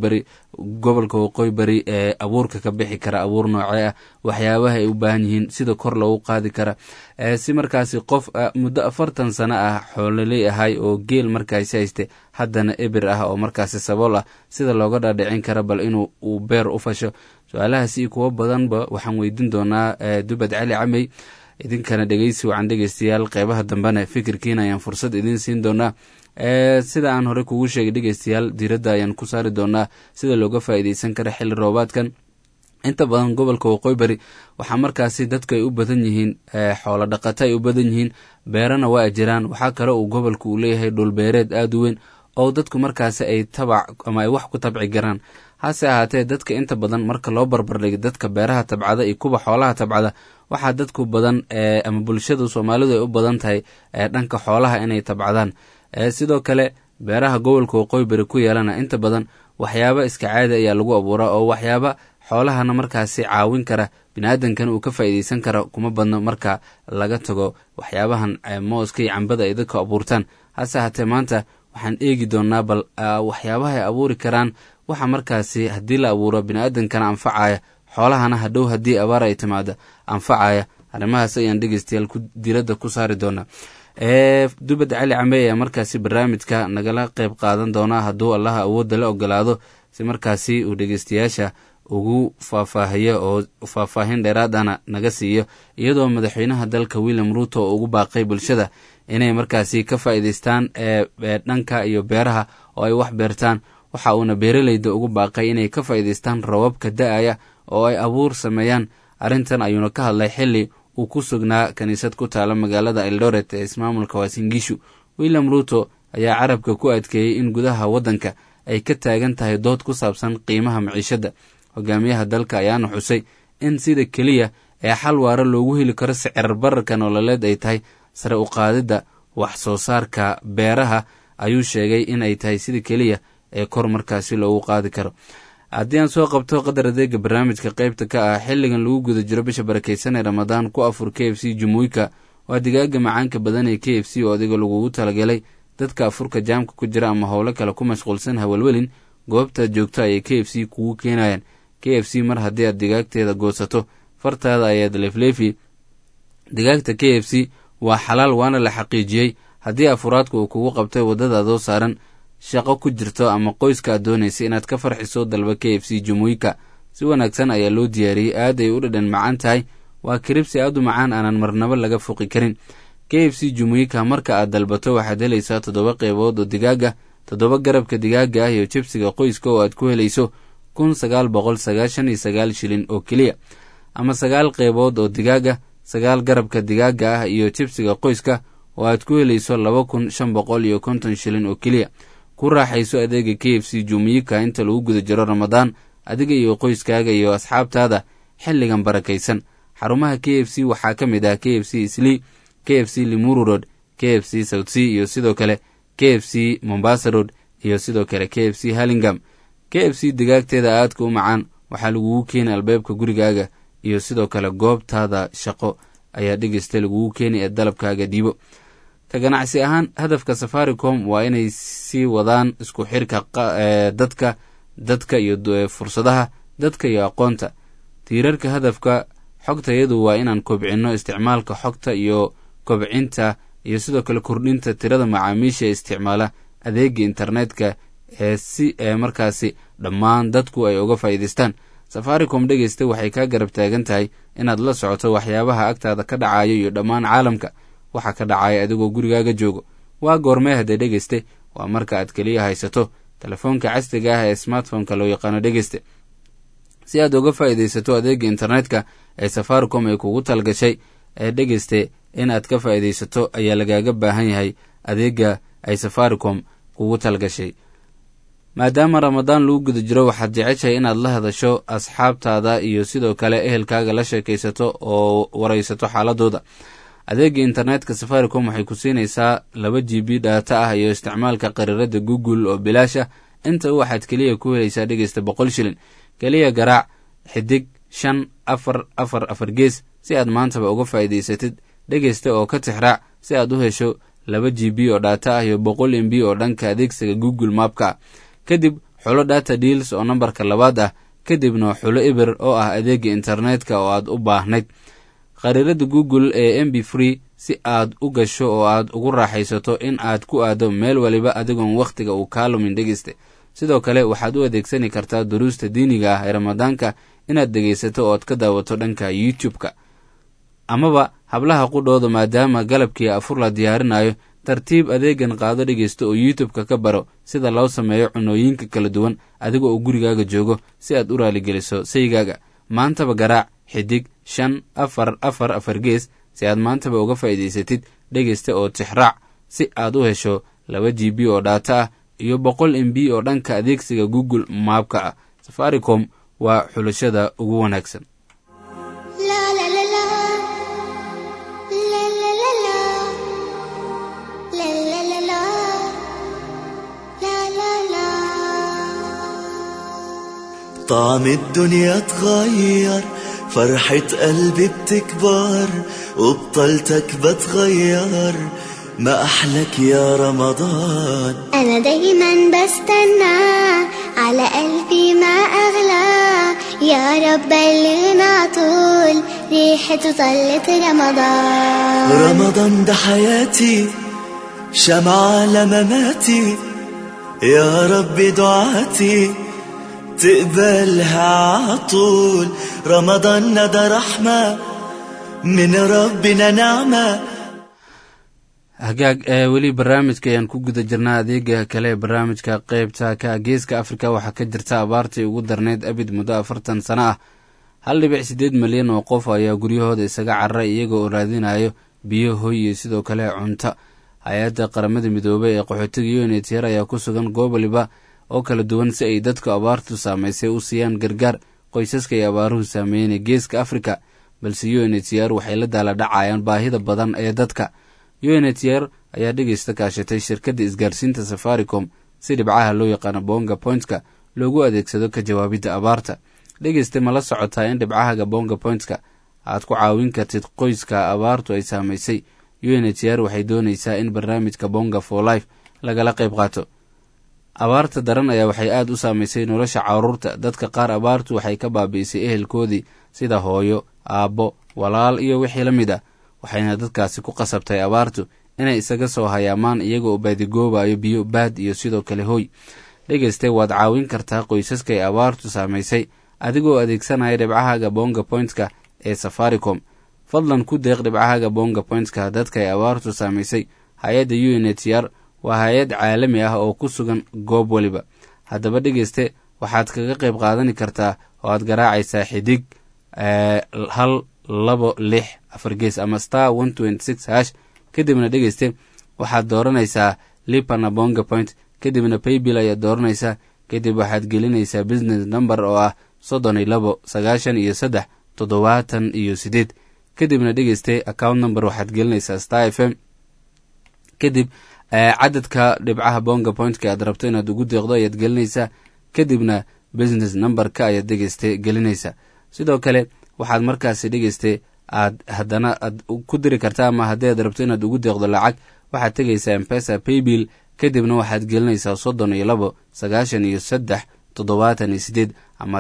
waqooyi beri ee abuurka ka bixi kara abuur noocee ah waxyaabaha ay u baahan yihiin sida kor loogu qaadi kara si markaasi qof muddo 40 sano ah xoololey ahay oo geel markaasi hayste haddana eber ah oo markaasi sabool ah sida looga dhaadhicin kara bal inuu beer u fasho su-aalahaasi kuwo badanba waxaan weydiin doonaa dubad cali camey idinkana dhegeysi wacan dhegeystayaal qeybaha dambena fikirkiina ayaan fursad idiin siin doonaa sida aan hore kugu sheegay dhegeystayaal diiradda ayaan ku saari doonaa sida looga faa'iideysan kara xilli roobaadkan inta badan gobolka waqooyi beri waxaa markaasi dadku ay u badan yihiin xoolo dhaqato ay u badan yihiin beerana waa jiraan waxaa kale uu gobolka uu leeyahay dhulbeereed aada u weyn oo dadku markaasi ay tabac ama ay wax ku tabci garaan hase ahaatee dadka inta badan marka loo barbardhigay dadka beeraha tabcada iyo kuwa xoolaha tabcada waxaa dadku badan ama bulshada soomaalidu ay u badan tahay dhanka xoolaha inay tabcadaan sidoo kale beeraha gobolka waqooyi beri ku yeelana inta badan waxyaaba iska caadi ayaa lagu abuuraa oo waxyaaba xoolahana markaasi caawin kara biniaadankan uu ka faa'iideysan kara kuma badno marka laga tago waxyaabahan mooska iyo cambada ay dadka abuurtaan hase ahaatee maanta waxaan eegi doonaa bal waxyaabaha ay abuuri karaan waxa markaasi haddii la abuuro biniaadankana anfacaya xoolahana hadhow haddii abaar ay timaada anfacaya arrimahaas ayaan dhegeystayaal diradda ku saari doonaa dubad cali camey ayaa markaasi barnaamijka nagala qayb qaadan doonaa hadduu allaha awoodda la ogolaado si markaasi uu dhegeystayaasha ugu faahfaahiyo oo faahfaahin dheeraadana naga siiyo iyadoo madaxweynaha dalka william ruuto oo ugu baaqay bulshada inay markaasi ka faa'iideystaan dhanka iyo beeraha oo ay wax beertaan waxa uuna beeraleyda ugu baaqay inay ka faa'iideystaan roobabka da-aya oo ay abuur sameeyaan arrintan ayuuna ka hadlay xilli uu ku sugnaa kiniisad ku taala magaalada eldoret ee ismaamulka waasingishu william ruuto ayaa carabka ku adkeeyey in gudaha waddanka ay ka taagan tahay dood ku saabsan qiimaha maciishadda. hogaamiyaha dalka ayaana xusay in sida keliya ee xal waara loogu heli karo sicir bararka nololeed ay tahay sare u qaadidda wax soo saarka beeraha. ayuu sheegay in ay tahay sida keliya ee kor markaasi loogu qaadi karo. haddii aan soo qabto qadar adeega barnaamijka qaybta ka ah, xilligan lagu guda jiro bisha barakaysan ee ramadaan, ku afur k f c jumuuyka waa digaaga macaanka badan ee k f c oo adiga lagugu talagalay dadka afurka jaamka ku jira ama howlo kale ku mashquulsan hawalwelin. goobtaad joogto ayay k f c kugu keenayaan. k f c mar haddii aad digaagteeda goosato fartaada ayaad leefleefi. digaagta k f c waa xalaal waana la xaqiijiyey. haddii afuraadku uu kugu qabtay waddadaadoo saaran shaqo ku jirto ama qoyska aad doonaysa inaad ka farxiso dalba k f c jumuuyka. si wanaagsan ayaa loo diyaariyey, aad ay u dhadhan macaan tahay. waa kiribsi aad u macaan aanan marnaba laga foqi karin. k f c jumuuyka marka aad dalbato waxaad helaysaa 7 qeybood oo digaaga, 7 garabka digaaga ah iyo jibsiga qoyska oo aad ku helayso 1999 shilin oo keliya, ama 9 qeybood oo digaaga, 9 garabka digaaga ah iyo jibsiga qoyska oo aad ku helayso 2550 shilin oo keliya. ku raaxayso adeega k f c jumuuyka inta lagu guda jiro ramadaan, adiga iyo qoyskaaga iyo asxaabtaada xilligan barakaysan. xarumaha k f c waxaa ka mid ah k f c Islii, k f c Limuru Road, k f c South Sea iyo sidoo kale k f c Mombasa Road iyo sidoo kale k f c Hurlingham. k f c digaagteeda aadka u macaan waxaa lagugu keeni albaabka gurigaaga iyo sidoo kale goobtaada shaqo ayaa dhegeysta lagugu keeni ee dalabkaaga dhiibo. ka ganacsi ahaan, hadafka Safaricom waa inay sii wadaan isku xirka dadka iyo fursadaha dadka iyo aqoonta. tiirarka hadafka xogtayadu waa inaan kobcinno isticmaalka xogta iyo kobcinta iyo sidoo kale kordhinta tirada macaamiisha isticmaala adeega internetka si markaasi dhammaan dadku ay uga faa'iidaystaan. Safaricom dhegeysta waxay ka garab taagan tahay inaad la socoto waxyaabaha agtaada ka dhacayo iyo dhammaan caalamka waxa ka dhacaya adigoo gurigaaga joogo. waa goormee haddee dhegeyste? waa marka aad keliya haysato telefoonka casriga ah ee smartphone-ka loo yaqaano dhegeyste. si aad uga faa'iidaysato adeega internetka ee Safaricom ay kugu talgashay ee dhegeyste in aad ka faa'iidaysato ayaa lagaaga baahan yahay adeega ay Safaricom kugu talgashay. maadaama ramadaan lagu guda jiro, waxaad jeceshahay inaad la hadasho asxaabtaada iyo sidoo kale ehelkaaga la sheekaysato oo waraysato xaaladooda. adeega internetka Safaricom waxay ku siinaysaa 2 GB data ah iyo isticmaalka qariirada Google oo bilaasha. inta waxaad keliya ku helaysaa dhegeysta 100 shilin. keliya garaac xidig 544 gees si aad maantaba uga faa'iidaysatid dhegeysta oo ka tixraac si aad u hesho 2 GB oo data ah iyo 100 MB oo dhanka adeegsiga Google Mapka. kadib xulo data deals oo nambarka 2 ah, kadibna xulo eber oo ah adeega internetka oo aad u baahnayd. qariirada Google ee MB free si aad u gasho oo aad ugu raaxaysato in aad ku aado meel waliba adigoon waqtiga uu ka lumin dhegeyste. sidoo kale waxaad u adeegsani kartaa duruusta diiniga ah ee ramadaanka inaad dhegeysato oo aad ka daawato dhanka YouTube-ka. amaba hablaha qudhooda maadaama galabkii afur la diyaarinayo, tartiib adeegan qaado dhegeysto oo YouTube-ka ka baro sida loo sameeyo cunooyinka kala duwan adigoo uu gurigaaga joogo si aad u raaligeliso saygaaga. maantaba garaac xidig 544 gees si aad maantaba uga faa'iidaysatid dhegeysta oo tixraac si aad u hesho 2 GB oo data ah iyo 100 MB oo dhanka adeegsiga Google Mapka ah. Safaricom waa xulashada ugu wanaagsan. طعم الدنيا اتغير، فرحة قلبي بتكبر، وبطلتك بتغير، ما أحلك يا رمضان. أنا دايما بستنى، على قلبي ما أغلى، يا رب بلغنا طول ريحة طلة رمضان. رمضان ده حياتي، شمعة لمماتي، يا رب دعاتي تقبلها عطول. رمضان ده رحمة من ربنا نعمة. hagaag weli barnaamijka ayaan ku guda jirnaa. adeega kale ee barnaamijka qaybta ka geeska Afrika waxaa ka jirta abaartii ugu darneyd abid muddo 40 sano ah. 1.8 milyan oo qof ayaa guryahooda isaga cararay iyagoo raadinayo biyo, hoy iyo sidoo kale cunto. hay-adda qaramada midoobay ee qaxootiga UNHCR ayaa ku sugan goob waliba oo kala duwan si ay dadku abaartu saamaysay u siiyaan gargaar qoysaska ay abaaruhu saameeyeen geeska afrika, balse UNHCR waxay la daala dhacayaan baahida badan ee dadka. UNHCR ayaa dhegeysta kaashatay shirkadda isgaarsiinta Safaricom si dhibcaha loo yaqaano Bonga Points-ka loogu adeegsado ka jawaabidda abaarta. dhegeysta ma la socotaa in dhibcaha Bonga Points-ka aad ku caawin kartid qoyska abaartu ay saamaysay? UNHCR waxay doonaysaa in barnaamijka Bonga for Life lagala qayb qaato. abaarta daran ayaa waxay aad u saamaysay nolosha carruurta. dadka qaar abaartu waxay ka baabi'isay ehelkoodii sida hooyo, aabbo, walaal iyo wixii la mid ah, waxayna dadkaasi ku qasabtay abaartu inay isaga soo hayaamaan iyaga oo baadigoobayo biyo, baad iyo sidoo kale hooy. dhegeyste waad caawin kartaa qoysaska ay abaartu saamaysay adigoo adeegsanaya dhibcahaga Bonga Points-ka ee Safaricom. fadlan ku deeq dhibcahaga Bonga Points-ka dadka ay abaartu saamaysay. hay-adda UNHCR waa hay-ad caalami ah oo ku sugan goob waliba. haddaba dhegeyste waxaad kaga qayb qaadani kartaa oo aad garaacaysaa xidig 126 gees ama *126#. kadibna dhegeyste waxaad dooranaysaa lipa na Bonga Point, kadibna paybill ayaad dooranaysaa. kadib waxaad gelinaysaa business number oo ah 329378. kadibna dhegeyste account number waxaad gelinaysaa Star FM. kadib cadadka dhibcaha Bonga Point-ka aad rabto inaad ugu deeqdo ayaad gelinaysaa. kadibna business number-ka ayaad dhegeyste gelinaysaa. sidoo kale waxaad markaasi dhegeyste aad haddana aad ku diri kartaa, ama haddii aad rabto inaad ugu deeqdo lacag waxaad tegaysaa M-Pesa paybill. kadibna waxaad gelinaysaa 329378 ama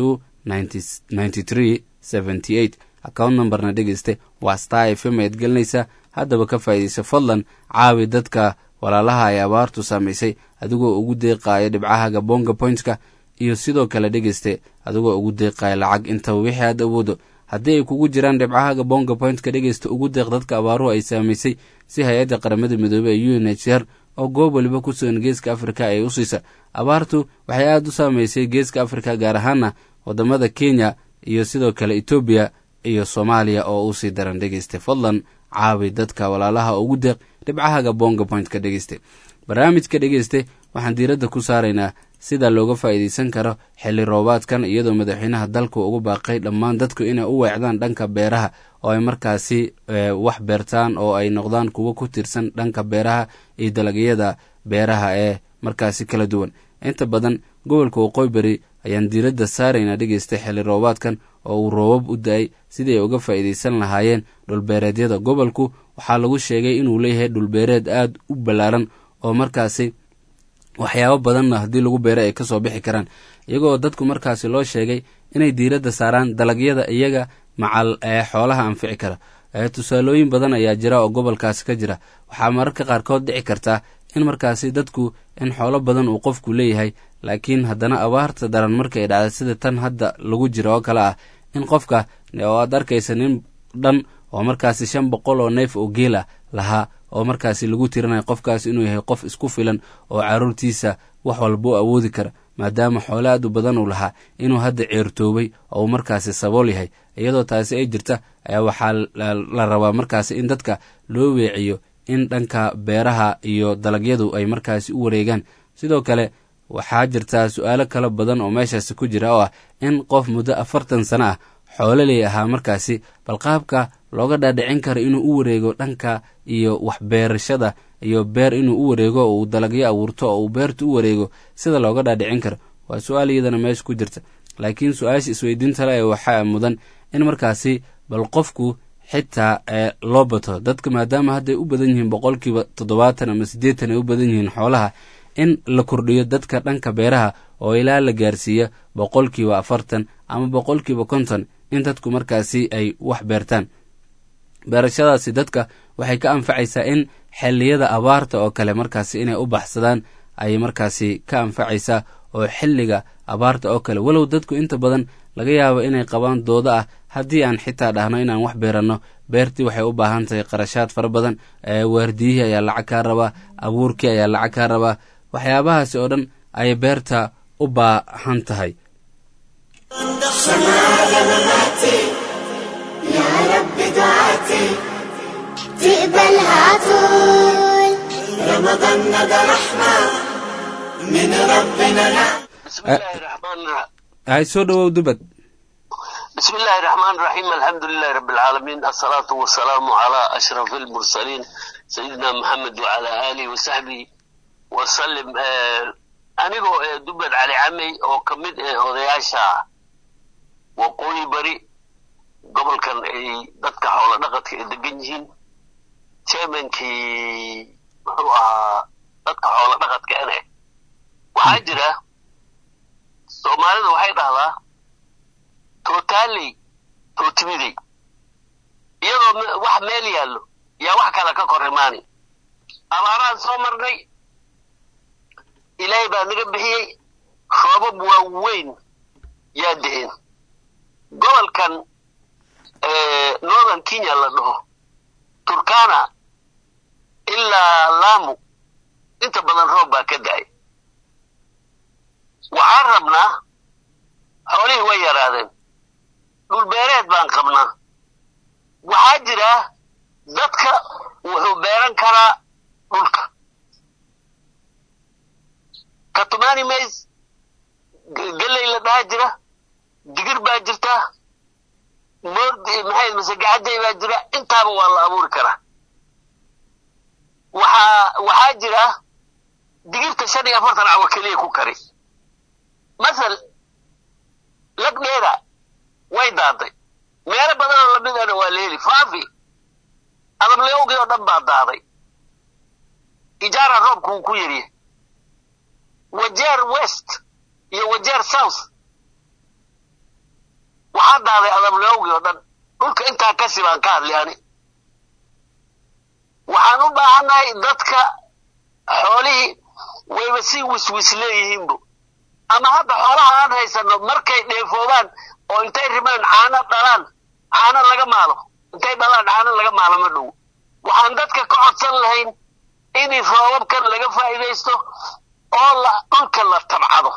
329378. account numberna dhegeyste waa Star FM ayaad gelinaysaa. haddaba ka faa'iidayso, fadlan caawi dadka walaalaha ay abaartu saamaysay adigoo ugu deeqaaya dhibcahaga Bonga Points-ka, iyo sidoo kale dhegeyste adigoo ugu deeqaaya lacag intaba wixii aad awoodo. haddii ay kugu jiraan dhibcahaga Bonga Point-ka dhegeysta ugu deeq dadka abaaruhu ay saamaysay si hay-adda qaramada midoobey ee UNHCR oo goob waliba ku sugan geeska afrika ay u siisa. abaartu waxay aad u saamaysay geeska afrika, gaar ahaana wadamada Kenya iyo sidoo kale Ethiopia iyo Soomaaliya oo u sii daran. dhegeyste fadlan caawi dadka walaalaha ugu deeq dhibcahaga Bonga Point-ka. dhegeyste barnaamijka dhegeyste waxaan diiradda ku saaraynaa sida looga faa'iidaysan karo xilli roobaadkan, iyadoo madaxweynaha dalku ugu baaqay dhammaan dadku inay u weecdaan dhanka beeraha oo ay markaasi wax beertaan oo ay noqdaan kuwo ku tirsan dhanka beeraha iyo dalagyada beeraha ee markaasi kala duwan. inta badan gobolka Waqooyi Bari ayaan diiradda saaraynaa dhegeysta xilli roobaadkan oo uu roobab u da'ay sidii ay uga faa'iidaysan lahaayeen dhulbeereedyada. gobolku waxaa lagu sheegay inuu leeyahay dhulbeereed aad u ballaaran oo markaasi waxyaabo badanna haddii lagu beero ay kasoo bixi karaan, iyagoo dadku markaasi loo sheegay inay diiradda saaraan dalagyada iyaga macal xoolaha anfici kara. tusaalooyin badan ayaa jira oo gobolkaasi ka jira. waxaa mararka qaarkood dhici kartaa in markaasi dadku in xoolo badan uu qofku leeyahay, laakiin haddana abaarta daran markay dhacda sida tan hadda lagu jira oo kale ah, in qofka oo aad arkaysa nin dhan oo markaasi 500 oo neef oo geela lahaa oo markaasi lagu tirinayo qofkaas inuu yahay qof isku filan oo caruurtiisa wax walba u awoodi kara, maadaama xoolo aad u badan uu lahaa, inuu hadda ceertoobay oo markaasi sabool yahay. iyadoo taasi ay jirta ayaa waxaa la rabaa markaasi in dadka loo weeciyo in dhanka beeraha iyo dalagyadu ay markaasi u wareegaan. sidoo kale waxaa jirtaa su-aalo kala badan oo meeshaasi ku jira oo ah in qof muddo 40 sano ah xoololey ahaa markaasi balqaabka looga dhaadhicin karo inuu u wareego dhanka iyo waxbeerashada iyo beer inuu u wareego oo uu dalagyo abuurto oo uu beerta u wareego sida looga dhaadhicin karo. waa su-aal iyadana meesha ku jirta, laakiin su-aasha isweydiinta le waxaa mudan in markaasi bal qofku xitaa loo bato dadka, maadaama hadday u badan yihiin 70% ama 80% ay u badan yihiin xoolaha, in la kordhiyo dadka dhanka beeraha oo ilaa la gaarsiiyo 40% ama 50% in dadku markaasi ay wax beertaan. beerashadaasi dadka waxay ka anfacaysaa in xilliyada abaarta oo kale markaasi inay u baxsadaan ay markaasi ka anfacaysaa, oo xilliga abaarta oo kale walow dadku inta badan laga yaabo inay qabaan dooda ah haddii aan xitaa dhahno inaan wax beeranno, beertii waxay u baahan tahay qarashaad fara badan. waardiyihii ayaa lacag kaa rabaa, abuurkii ayaa lacag kaa rabaa, waxyaabahaasi oo dhan ayay beerta u baahan tahay. تقبلها طول رمضان ندى رحمة من ربنا بسم الله الرحمن الرحيم. هاي سودو دبد. بسم الله الرحمن الرحيم. الحمد لله رب العالمين، الصلاة والسلام على أشرف المرسلين سيدنا محمد وعلى آله وصحبه وسلم. أنيقو دبد علي عمي أو كمد أودياشا وقوي بري قبل كان دتك حول دقتك دقنجين شيمنكي هو دتك حول دقتك أنا وحاجرة Soomaalida waxay dhahdaa totally totally iyadoo wax meel yaallo yaa wax kale ka kor imaani. abaaraan soo marnay, ilaahay baa naga bixiyey, roobab waaweyn yaa da'een. gobolkan northern Kenya la dhaho Turkana ilaa Lamu inta badan roob baa ka da'ay. waxaan rabnaa xoolihii way yaraadeen, dhul beereed baan qabnaa. waxaa jira dadka wuxuu beeran karaa dhulka katumani mays galley la dhaha jira, digir baa jirta, moordi maxay masagacaday baa jira, intaaba waa la abuuri karaa. waxaa jira digirta 45 cawo keliya ku kari. مثل لقديرا ويدادي ميرا بدل لمن أنا والليلي فافي أنا مليوغي ودن بعدادي إجارة روب كوكويري وجير ويست وجير ساوث وحد هذا أنا مليوغي ودن قلت أنت كسب عن كار يعني وحنوبا عناي دادك حولي ويبسي وسوسليهم بو. ama hadda xoolaha aan haysano markay dheefoobaan oo intay rimaan caano dhalaan caano laga maalo, intay dhalaan caano laga maalo ma dhow. waxaan dadka ka codsan lahayn in roobabkan laga faa'iideysto oo dhulka la tabcado.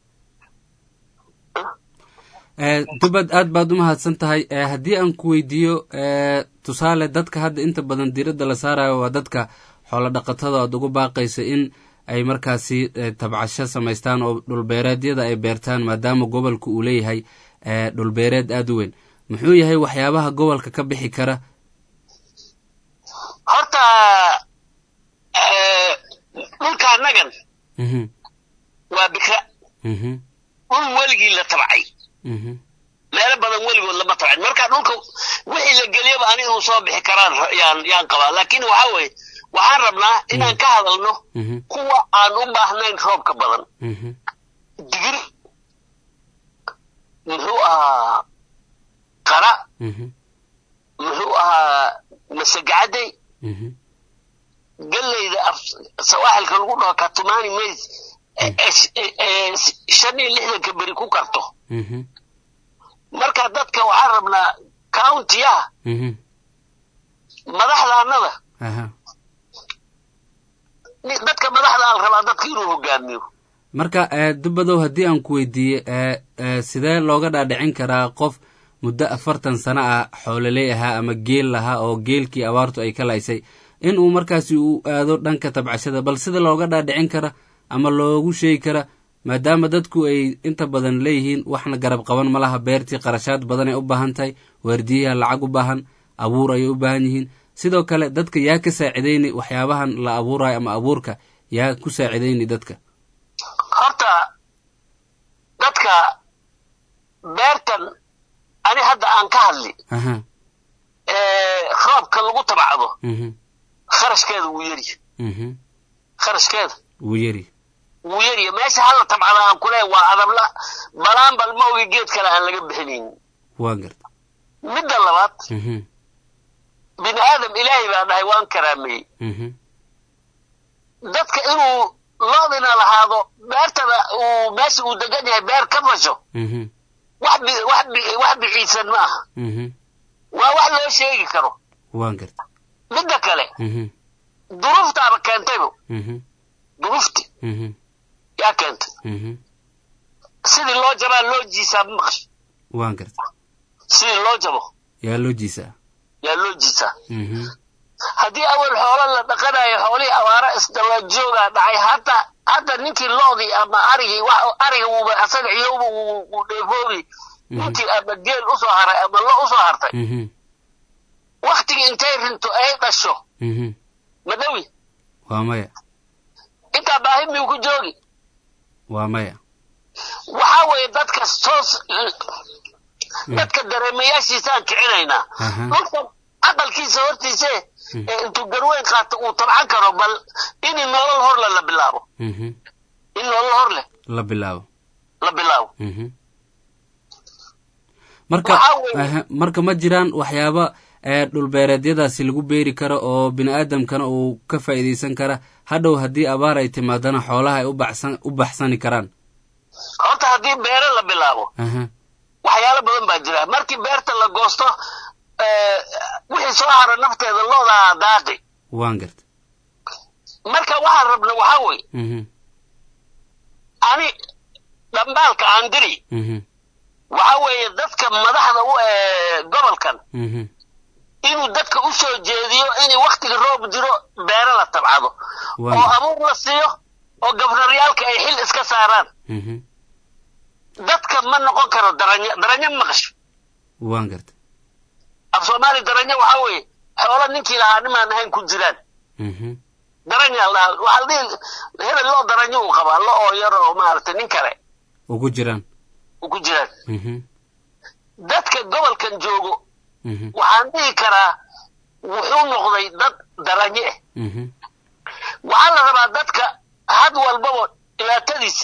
dubad aad baad u mahadsan tahay. haddii aan ku weydiiyo tusaale dadka hadda inta badan diiradda la saarayo waa dadka xoolo dhaqatada aad ugu baaqaysa in ay markaasi tabcasho samaystaan oo dhulbeereedyada ay beertaan, maadaama gobolka uu leeyahay dhulbeereed aad u weyn. muxuu yahay waxyaabaha gobolka ka bixi kara? horta dhulka nagan waa bikra, dhul weligii la tabcay, meelo badan weligood lama tabcin. marka dhulka wixii la geliyaba ani inuu soo bixi karaan yaan qabaa. laakiin waxaa weeye waxaan rabnaa inaan ka hadalno kuwa aan u baahnayn roobka badan. digir, muxuu ahaa qara, muxuu ahaa masagacaday, galleyda sawaaxilka lagu dhaho katumani mays 65 beri ku karto. marka dadka waxaan rabnaa countiyaha madaxdaanada dadka madaxda aan rabaa dadka inuu hogaamiyo. marka dubadow haddii aan ku weydiiye sidee looga dhaadhicin karaa qof muddo 40 sano ah xoololey ahaa ama geel lahaa oo geelkii abaartu ay ka laysay in uu markaasi uu aado dhanka tabcashada? bal sida looga dhaadhicin kara ama loogu sheegi kara, maadaama dadku ay inta badan leeyihiin waxna garab qaban malaha, beertii qarashaad badan ay u baahan tahay, waardiyaha lacag u baahan, abuur ayay u baahan yihiin. sidoo kale dadka yaa ka saacidayni waxyaabahan la abuurayo ama abuurka yaa ku saacidayni dadka? horta dadka beertan ani hadda aan ka hadli roobka lagu tabcado kharashkeeda wuu yari. kharashkeeda wuu yari meesha hala tabcada aan kule waa adabla balaan bal mawgi geed kale aan laga bixinayn. waa garta. midda labaad bini aadam ilaahay baa dhahay waan karaameeyey. dadka inuu loodina lahaado beertada uu meesha uu degan yahay beer ka fasho wax biciisan ma aha, waa wax loo sheegi karo. waan garta. midda kale duruuftaaba keentaybo, duruufti yaa keentay. sidii loo jabaa loo jiisaa maqash. waan garta. sidii loo jabo yaa loo jiisaa. haddii awal xoolo la dhaqanayo xoolihii abaara isdaba joogaa dhacay, hadda ninkii loodii ama arigii ariga uuba asaga iyowba uu dheefoobi ninkii ama geel usoo haray ama lo usoo hartay waktigii intay rinto ay dhasho madawi waa maya intaa baahi miyuu ku joogi waa maya waxaa weeye dadka dareemayaashiisaan kicinaynaa dhulka aqalkiisa hortiise intuu garweyn qaato uu tabcan karo bal in nolol horle la bilaabo in nolol horle la bilaabo marka ma jiraan waxyaaba dhulbeereedyadaasi lagu beeri karo oo bini'aadamkana uu ka faa'iidaysan kara hadhow haddii abaar ay timaadana xoolaha ay u baxsani karaan horta haddii beere la bilaabo waxyaalo badan baa jira markii beerta la goosto wixii soo haro nafteeda loodaa daaqi waan garta marka waxaan rabna waxaa weeye ani dhambaalka aan diri waxaa weeye dadka madaxda u gobolkan inuu dadka u soo jeediyo in waktiga roob jiro beere la tabcado oo abuur la siiyo oo gabnaryaalka ay xil iska saaraan dadka ma noqon karo daranyo maqasho waan garta af soomaali daranyo waxaa weeye xoolo ninkii lahaa nimaan ahayn ku jiraan daranya waxaa dhihi hebel loo daranyo uu qabaa lo oo yar oo maaragtay nin kale ugu jiraan dadka gobolkan joogo waxaan dhihi karaa wuxuu noqday dad daranyo waxaa la rabaa dadka had walbaba dhibaatadiisa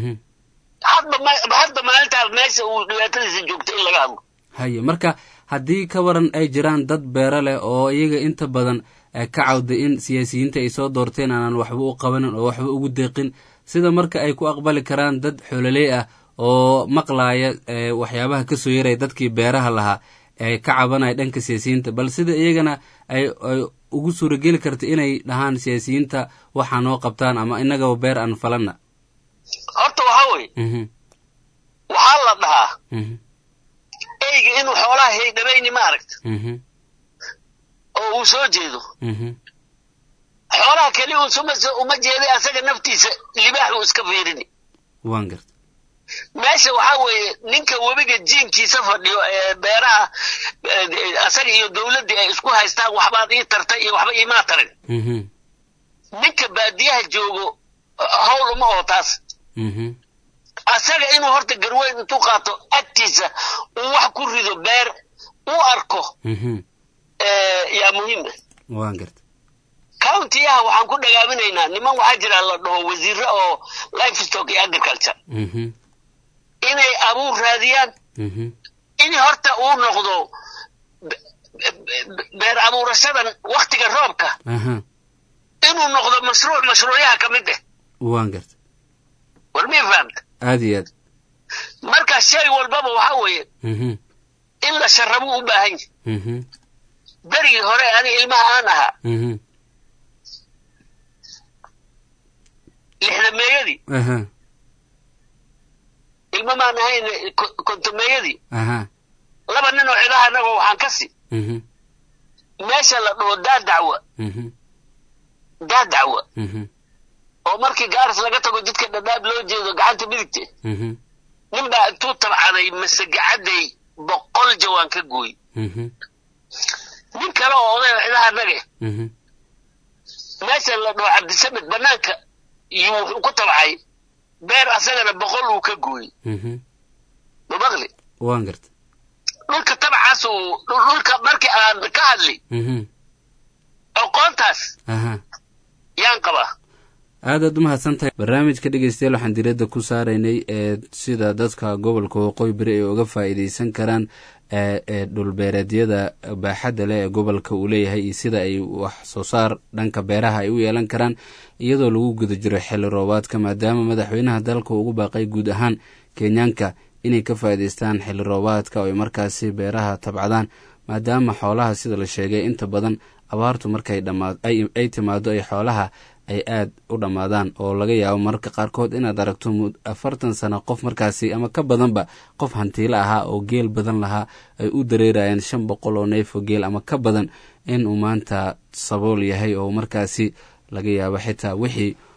hadba maalintaa meesha uu dhibaatadiisa joogto in laga hadlo haye marka haddii ka waran ay jiraan dad beero leh oo iyaga inta badan ka cawday in siyaasiyiinta ay soo doorteen aanan waxba u qabanin oo waxba ugu deeqin sida marka ay ku aqbali karaan dad xoololey ah oo maqlaaya waxyaabaha ka soo yaraya dadkii beeraha lahaa ee ka cabanaya dhanka siyaasiyiinta bal sida iyagana ay ugu suurageli karta inay dhahaan siyaasiyiinta waxaa noo qabtaan ama innagaba beer aan falanna horta waxaa weye waxaa la dhahaa eyga inuu xoolaha haydhabayni ma aragta oo uu soo jeedo xoolaha keli uma jeeday asaga naftiisa libaaxuu iska fiirini waan garta meesha waxaa weeye ninka webiga jiinkiisa fadhiyo ee beeraha asaga iyo dawladdii ay isku haystaan waxbaad ii tartay iyo waxba iimaa tarin ninka baadiyaha joogo hawl uma oo taas asaga inuu horta garweyn intuu qaato agtiisa uu wax ku rido beer u arko yaa muhiima waan garta countiyaha waxaan ku dhagaaminaynaa niman waxaa jira la dhaho wasiiro oo livestock iyo agriculture inay abuur raadiyaan in horta uu noqdo beer abuurashadan waktiga roobka inuu noqdo mashruucyaha ka mid waan garta war mii fahamta aad iyo aad marka shay walbaba waxaa weeye in la sharabuu u baahan yahay berigii hore ani ilmaha aan ahaa lixdameeyadii ilma maan ahayn kontomeeyadii laba nin oo cidaha annaga waxaan ka si meesha la dhaho daadacwa oo markii gaaris laga tago jidka dhadhaab loo jeedo gacanta midigte nin baa intuu tabcaday masagacadday 100 jawaan ka gooy nin kale oo oday cidaha annaga meesha la dhaho cabdisamed banaanka iyo wuxuu ku tabcay beer asagana 100 uu ka gooy mabaqli waan garta dhulka tabcaas dhulka markii aan ka hadli aqoontaas yaan qabaa aadaad umahadsantahay barnaamijka dhegeystayaal waxaan diradda ku saaraynay sida dadka gobolka waqooyi bari ay uga faa'iidaysan karaan dhulbeereedyada baaxadda leh ee gobolka uu leeyahay iyo sida ay wax soo saar dhanka beeraha ay u yeelan karaan iyadoo lagu guda jiro xilli roobaadka maadaama madaxweynaha dalka ugu baaqay guud ahaan kenyaanka inay ka faa'iidaystaan xilli roobaadka oo ay markaasi beeraha tabcadaan maadaama xoolaha sida la sheegay inta badan abaartu markay ay timaado ay xoolaha ay aad u dhammaadaan oo laga yaabo mararka qaarkood inaad aragto 40 sano qof markaasi ama ka badanba qof hantiilo ahaa oo geel badan lahaa ay u dareerayaan 500 oo neef oo geel ama ka badan in uu maanta sabool yahay oo markaasi laga yaabo xitaa wixii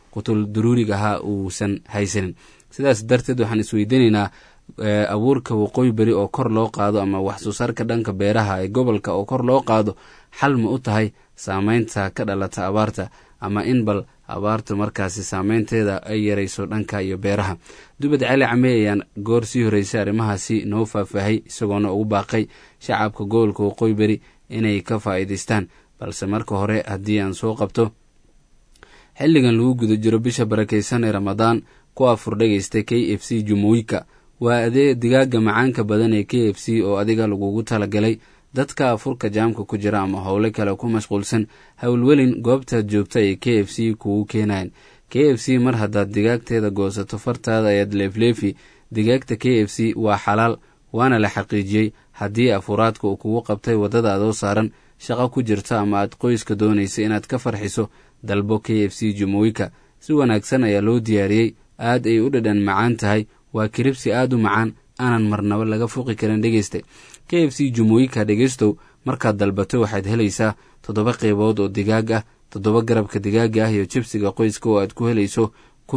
qutul daruuriga ahaa uusan haysanin. sidaas darteed waxaan isweydiinaynaa abuurka waqooyi beri oo kor loo qaado ama wax soo saarka dhanka beeraha ee gobolka oo kor loo qaado xal ma u tahay saameynta ka dhalata abaarta, ama in bal abaarta markaasi saameynteeda ay yarayso dhanka iyo beeraha. dubad cali came ayaan goor sii horeysay arrimahaasi noo faahfaahay, isagoona ugu baaqay shacabka gobolka waqooyi beri inay ka faa'iidaystaan. balse marka hore haddii aan soo qabto, xilligan lagu guda jiro bisha barakaysan ee ramadaan, ku afur dhegaysta k f c jumuuyka waa digaaga macaanka badan ee k f c oo adiga lagugu talagalay dadka afurka jaamka ku jira ama howle kale ku mashquulsan. howlwelin goobtaad joogta ay k f c kugu keenayan. k f c mar haddaad digaagteeda goosato fartaada ayaad leefleefi. digaagta k f c waa xalaal, waana la xaqiijiyey haddii afuraadka uu kugu qabtay waddada adoo saaran, shaqo ku jirta ama aad qoyska doonaysa inaad ka farxiso, dalbo k f c jumuuyka. si wanaagsan ayaa loo diyaariyey, aad ay u dhadhan macaan tahay, waa kiribsi aad u macaan, aanan marnaba laga fuqi karin dhegeysta. k f c jumuuyka dhegeystow, markaad dalbato waxaad helaysaa 7 qaybood oo digaag ah, 7 garabka digaaga ah iyo jibsiga qoyska oo aad ku helayso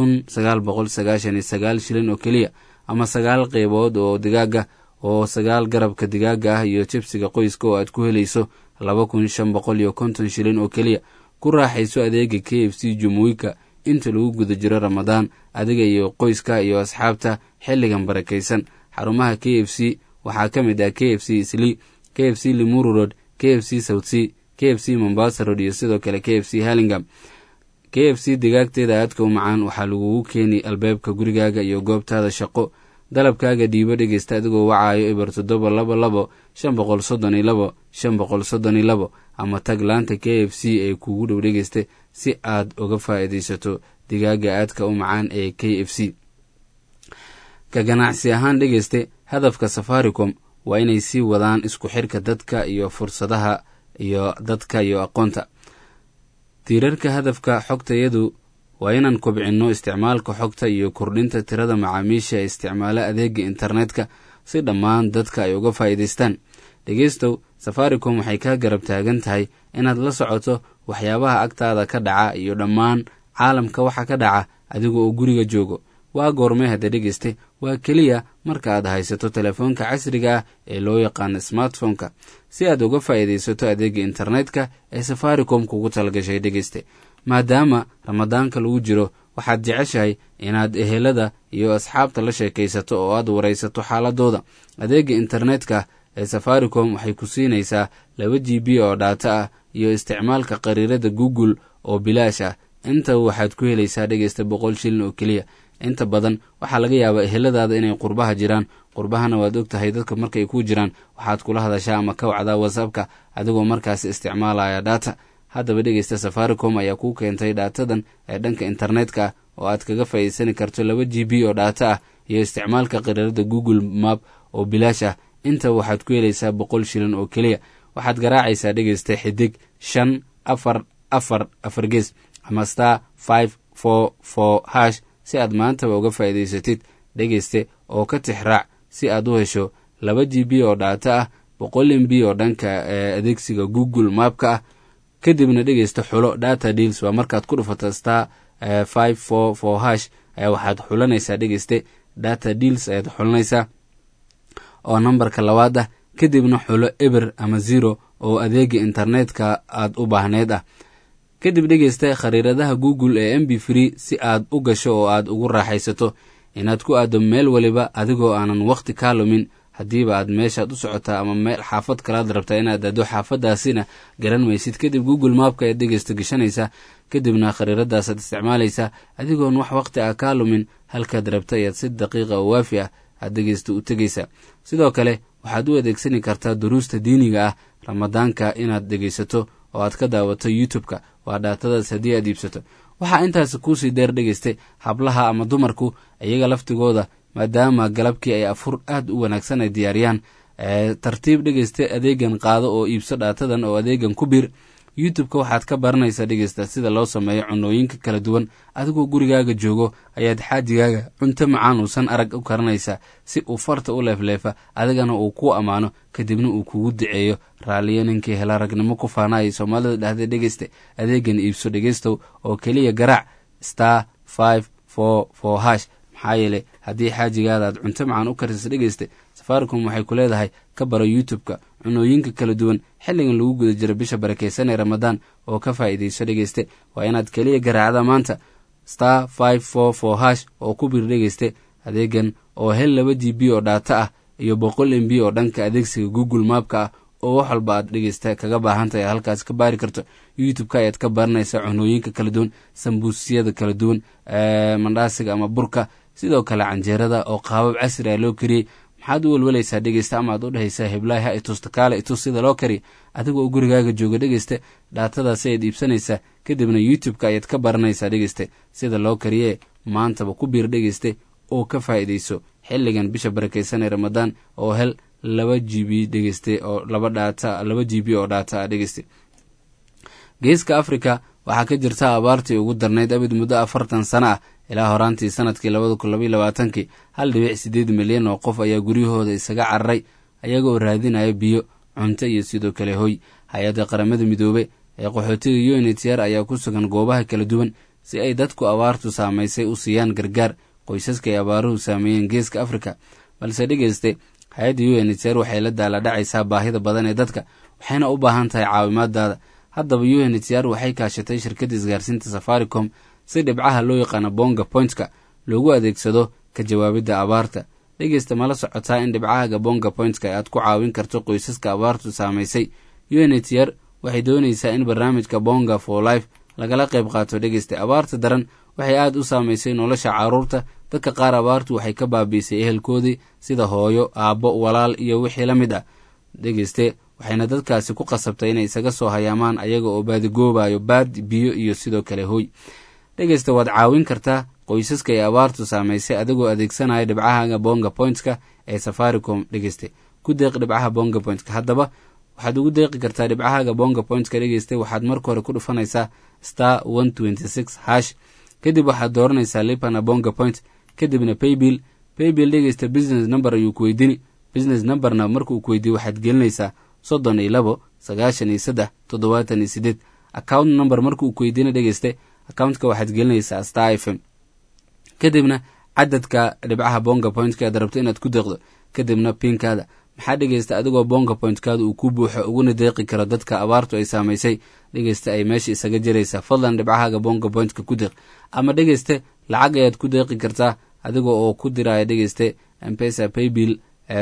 1999 shilin oo keliya, ama 9 qaybood oo digaaga oo 9 garabka digaaga ah iyo jibsiga qoyska oo aad ku helayso 2550 shilin oo keliya. ku raaxayso adeega k f c jumuuyka inta lagu guda jiro ramadaan, adiga iyo qoyska iyo asxaabta xilligan barakaysan. xarumaha k f c waxaa ka mid ah k f c Isli, k f c Limuru Road, k f c South Sea, k f c Mombasa Road iyo sidoo kale k f c Hurlingham. k f c digaagteeda aadka u macaan waxaa lagugu keeni albaabka gurigaaga iyo goobtaada shaqo. dalabkaaga dhiibo dhegeysta adigoo wacaayo eber 722 532 532 ama tag laanta k f c ee kugu dhow dhegeysta si aad uga faa'iidaysato digaaga aadka u macaan ee k f c. ka ganacsi ahaan dhegeysta, hadafka Safaricom waa inay sii wadaan isku xirka dadka iyo fursadaha iyo dadka iyo aqoonta. tiirarka hadafka xogtayadu waa inaan kobcinno isticmaalka xogta iyo kordhinta tirada macaamiisha ee isticmaala adeega internetka si dhammaan dadka ay uga faa'iidaystaan. dhegeystow, Safaricom waxay ka garab taagan tahay inaad la socoto waxyaabaha agtaada ka dhaca iyo dhammaan caalamka waxa ka dhaca adiga oo guriga joogo. waa goormee hadda dhegeyste? waa keliya marka aad haysato telefoonka casriga ah ee loo yaqaano smartphone-ka, si aad uga faa'iidaysato adeega internetka ee Safaricom kugu talagashay dhegeyste. maadaama ramadaanka lagu jiro, waxaad jeceshahay inaad ehelada iyo asxaabta la sheekaysato oo aad waraysato xaaladooda. adeega internetka ee Safaricom waxay ku siinaysaa 2 GB oo data ah iyo isticmaalka qariirada Google oo bilaash ah. inta waxaad ku helaysaa dhegeysta 100 shilin oo keliya. inta badan waxaa laga yaabaa eheladaada inay qurbaha jiraan. qurbahana waad ogtahay dadka markay ku jiraan waxaad kula hadashaa ama ka wacdaa WhatsApp-ka adigoo markaas isticmaalaya data. haddaba dhegeysta, Safaricom ayaa kuu keentay daatadan ee dhanka internetka oo aad kaga faa'iidaysan karto 2 GB oo data ah iyo isticmaalka qariirada Google Map oo bilaash ah. inta waxaad ku helaysaa 100 shilin oo keliya. waxaad garaacaysaa dhegeysta xidig 544 gees ama *544# si aad maantaba uga faa'iidaysatid dhegeyste oo ka tixraac si aad u hesho 2 GB oo data ah, 100 MB oo dhanka adeegsiga Google Map-ka ah. kadibna dhegeysta xulo data deals. waa markaad ku dhufato *544# ayaa waxaad xulanaysaa dhegeyste data deals ayaad xulanaysaa oo nambarka labaad ah. kadibna xulo eber ama 0 oo adeega internetka aad u baahneed ah. kadib dhegeysta khariiradaha Google ee MB free si aad u gasho oo aad ugu raaxaysato inaad ku aado meel waliba adigoo aanan waqti ka lumin. haddiiba aad meeshaad u socotaa ama meel xaafad kalaad rabtaa inaad aado xaafadaasina garan maysid, kadib Google Map-ka ayaad dhegeysta gashanaysaa. kadibna khariiradaasaad isticmaalaysaa adigoon wax waqti ah ka lumin. halkaad rabta ayaad si daqiiqa oo waafi ah aad dhegeysta u tegaysaa. sidoo kale waxaad u adeegsani kartaa duruusta diiniga ah ramadaanka inaad dhegeysato oo aad ka daawato YouTube-ka. waa daatadaas haddii aad iibsato. waxaa intaas kuusii dheer dhegeyste, hablaha ama dumarku iyaga laftigooda maadaama galabkii ay afur aad u wanaagsan ay diyaariyaan, tartiib dhegeyste adeegan qaado oo iibso daatadan oo adeegan ku bir. YouTube-ka waxaad ka baranaysaa dhegeysta sida loo sameeyo cunooyinka kala duwan. adigoo gurigaaga joogo ayaad xaajigaaga cunto macaan uusan arag u karanaysaa si uu farta u leefleefa adigana uu ku ammaano, kadibna uu kugu duceeyo. raaliyo ninkii hela ragnimo ku faana ay Soomaalida dhahday dhegeyste. adeegan iibso dhegeystow oo keliya garaac *544# maxaa yeelay haddii xaajigaada aad cunto macaan u karisa dhegeysta safaricom waxay ku leedahay ka baro youtube-ka cunooyinka kala duwan xilligan lagu guda jiro bisha barakeysan ee ramadaan oo ka faa'iidayso dhegeyste waa inaad keliya garaacda maanta *544# oo ku bir dhegeyste adeegan oo hel 2 GB oo data ah iyo 100 MB oo dhanka adeegsiga google mapka ah oo wax walba aad dhegeysta kaga baahantahay halkaas ka baari karto youtube-ka ayaad ka baranaysa cunooyinka kala duwan sambuusiyada kala duwan mandhaasiga ama burka sidoo kale canjeerada oo qaabab casri ah loo kariyey maxaad u walwalaysaa dhegeysta ama aad u dhahaysaa heblahay ha itus takaale itus sida loo kariyo adigoo gurigaaga jooga dhegeysta dhaatadaasi ayaad iibsanaysaa kadibna youtube-ka ayaad ka baranaysaa dhegeysta sida loo kariye maantaba ku biir dhegeyste oo ka faa'iidayso xilligan bisha barakeysan ee ramadaan oo hel 2 GB dhegeyste oo 2 GB oo data ah dhegeyste geeska afrika waxaa ka jirta abaartii ugu darnayd abid muddo 40 sano ah ilaa horaantii sanadkii 2022 1.8 milyan oo qof ayaa guryahooda isaga cararay ayagoo raadinaya biyo cunto iyo sidoo kale hoy hay-adda qaramada midoobe ee qaxootiga UNHCR ayaa ku sugan goobaha kala duwan si ay dadku abaartu saamaysay u siiyaan gargaar qoysaska ay abaaruhu saameeyeen geeska afrika balse dhegeyste hay-adda UNHCR waxay la daaladhacaysaa baahida badan ee dadka waxayna u baahan tahay caawimaadaada haddaba UNHCR waxay kaashatay shirkadda isgaarsiinta Safaricom si dhibcaha loo yaqaano bonga pointka loogu adeegsado ka jawaabidda abaarta dhegeysta mala socotaa in dhibcaha bonga pointka aad ku caawin karto qoysaska abaartu saamaysay UNHCR waxay doonaysaa in barnaamijka bonga for life lagala qayb qaato dhegeysta abaarta daran waxay aad u saamaysay nolosha caruurta dadka qaar abaartu waxay ka baabiisay ehelkoodii sida hooyo aabbo walaal iyo wixii la mid ah dhegeyste waxayna dadkaasi ku qasabtay inay isaga soo hayaamaan ayaga oo baadigoobayo baad biyo iyo sidoo kale hoy dhegeysta waad caawin kartaa qoysaska ee abaartu saamaysay adigoo adeegsanaya dhibcaha bonga pointska ee Safaricom dhegeyste ku deeq dhibcaha bonga pointka haddaba waxaad ugu deeqi kartaa dhibcaha bonga pointka dhegeyste waxaad marka hore ku dhufanaysaa *126# kadib waxaad dooranaysaa lipana bonga point kadibna paybill dhegeysta business number ayuu ku weydiini business numberna markuu ku weydiiyo waxaad gelinaysaa 32 account number markuu ku weydiina dhegeyste accountka waxaad gelinaysaa *FM kadibna cadadka dhibcaha bonga pointka aad rabto inaad ku deeqdo kadibna pinkaada maxaa dhegeysta adigoo bonga pointkaada uu ku buuxo uguna deeqi karo dadka abaartu ay saamaysay dhegeysta ay meesha isaga jiraysaa fadlan dhibcahaga bonga pointka ku deeq ama dhegeyste lacag ayaad ku deeqi kartaa adigoo oo ku diraya dhegeyste M-Pesa paybill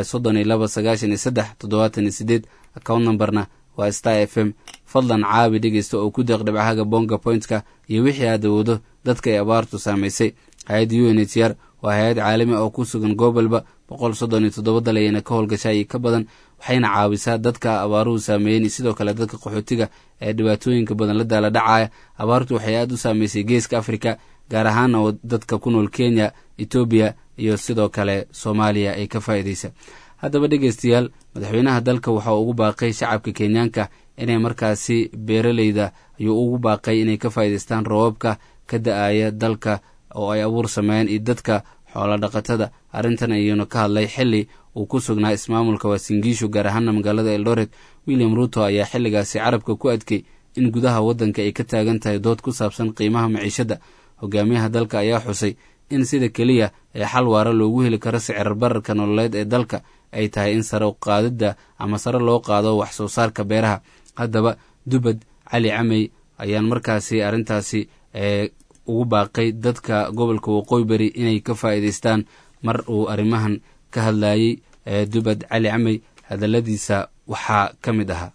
32 account numberna waa *FM fadlan caabi dhegeysta oo ku deeq dhibcahaga bonga pointka iyo wixii aad awoodo dadka ay abaartu saamaysay hay-adda UNHCR waa hay-ad caalami oo ku sugan gobolba 137 dal ayayna ka howlgashay ka badan waxayna caawisaa dadka abaaruhu saameeyeen sidoo kale dadka qaxootiga ee dhibaatooyinka badan la daala dhacaya abaartu waxay aad u saameysay geeska afrika gaar ahaan oo dadka ku nool Kenya Ethiopia iyo sidoo kale Soomaaliya ay ka faa'iideysa haddaba dhegeystayaal madaxweynaha dalka waxa uu ugu baaqay shacabka Kenyaanka inay markaasi beeraleyda ayuu ugu baaqay inay ka faa'iideystaan roobabka ka da'aya dalka oo ay abuur sameeyeen iyo dadka xoolo dhaqatada arrintan ayuuna ka hadlay xilli uu ku sugnaa ismaamulka Wasingishu gaar ahaan magaalada Eldoret William Ruto ayaa xilligaasi carabka ku adkay in gudaha waddanka ay ka taagan tahay dood ku saabsan qiimaha maciishada hogaamiyaha dalka ayaa xusay in sida keliya ee xal waara loogu heli karo sicir bararka nololeed ee dalka ay tahay in sare u qaadida ama sare loo qaado wax soo saarka beeraha haddaba Dubad Cali Camey ayaan markaasi arrintaasi ugu baaqay dadka gobolka Waqooyi Bari inay ka faa'iideystaan mar uu arrimahan ka hadlayay Dubad Cali Camey hadaladiisa waxaa ka mid ahaa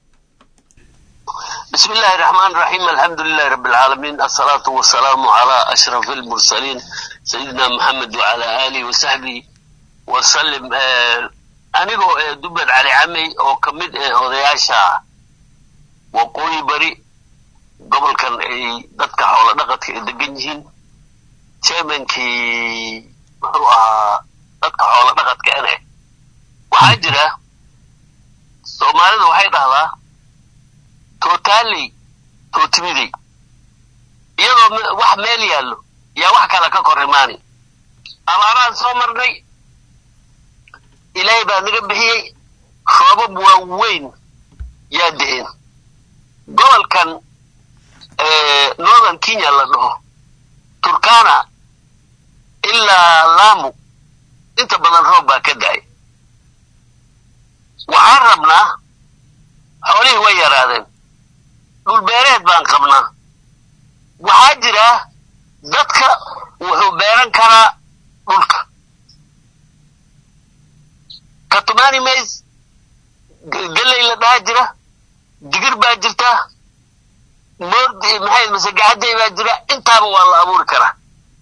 بسم الله الرحمن الرحيم الحمد لله رب العالمين الصلاة والسلام على أشرف المرسلين سيدنا محمد وعلى آله وصحبه وسلم أنيقو دبد علي عمي أو كمد أودياشا وقوي بري قبل كان دتك حول دقتك دقنجين شيمنكي محروها دتك حول دقتك أنا وحاجرة سومالي وحيد هذا totally iyadoo wax meel yaallo yaa wax kale ka kor imaani abaaraan soo marnay ilaahay baa naga bixiyey roobab waaweyn yaa da'een gobolkan northern Kenya la dhaho Turkana ilaa Lamu inta badan roob baa ka da'ay. Waxaan rabnaa xoolihii way yaraadeen, dhul beereed baan qabnaa. waxaa jira dadka wuxuu beeran karaa dhulka katumani mays galay la dhaha jira digir baa jirta moordi maxay masagacaday baa jira intaaba waa la abuuri karaa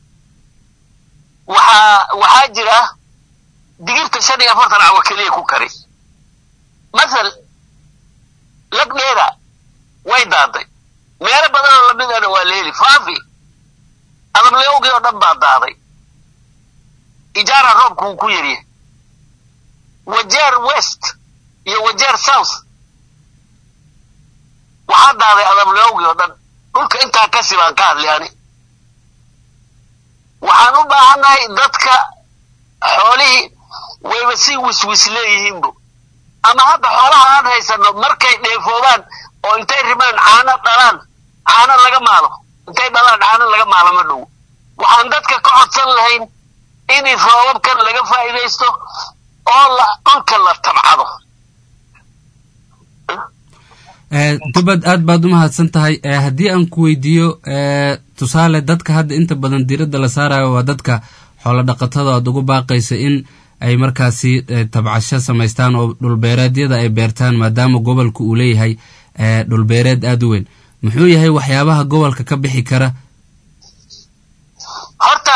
waxaa jira digirta 45 cawa kaliya ku kari masal lagneeda way daaday meelo badan oo lamid ah waa leeli faafi adam leewgi oo dhan baa daaday ijaara roobku ku yiri wajeer west iyo wajeer south waxaa daaday adam leewgi oo dhan dhulka intaa ka sibaan ka hadlayani waxaan u baahanahay dadka xoolihii wayba si wiswis leeyihiinbo ama hadda xoolaha aan haysano markay dheefoobaan oo intay rimaan caana dhalaan caana laga maalo intay dhalaan caana laga maalo ma dhow waxaan dadka ka codsan lahayn in roobabkan laga faa'iideysto oo dhulka la tabcado dibad aad baad u mahadsan tahay haddii aan ku weydiiyo tusaale dadka hadda inta badan diiradda la saarayo waa dadka xoolo dhaqatada aad ugu baaqaysa in ay markaasi tabcasho samaystaan oo dhulbeereedyada ay beertaan maadaama gobolka uu leeyahay dhulbeereed aad u weyn muxuu yahay waxyaabaha gobolka ka bixi kara horta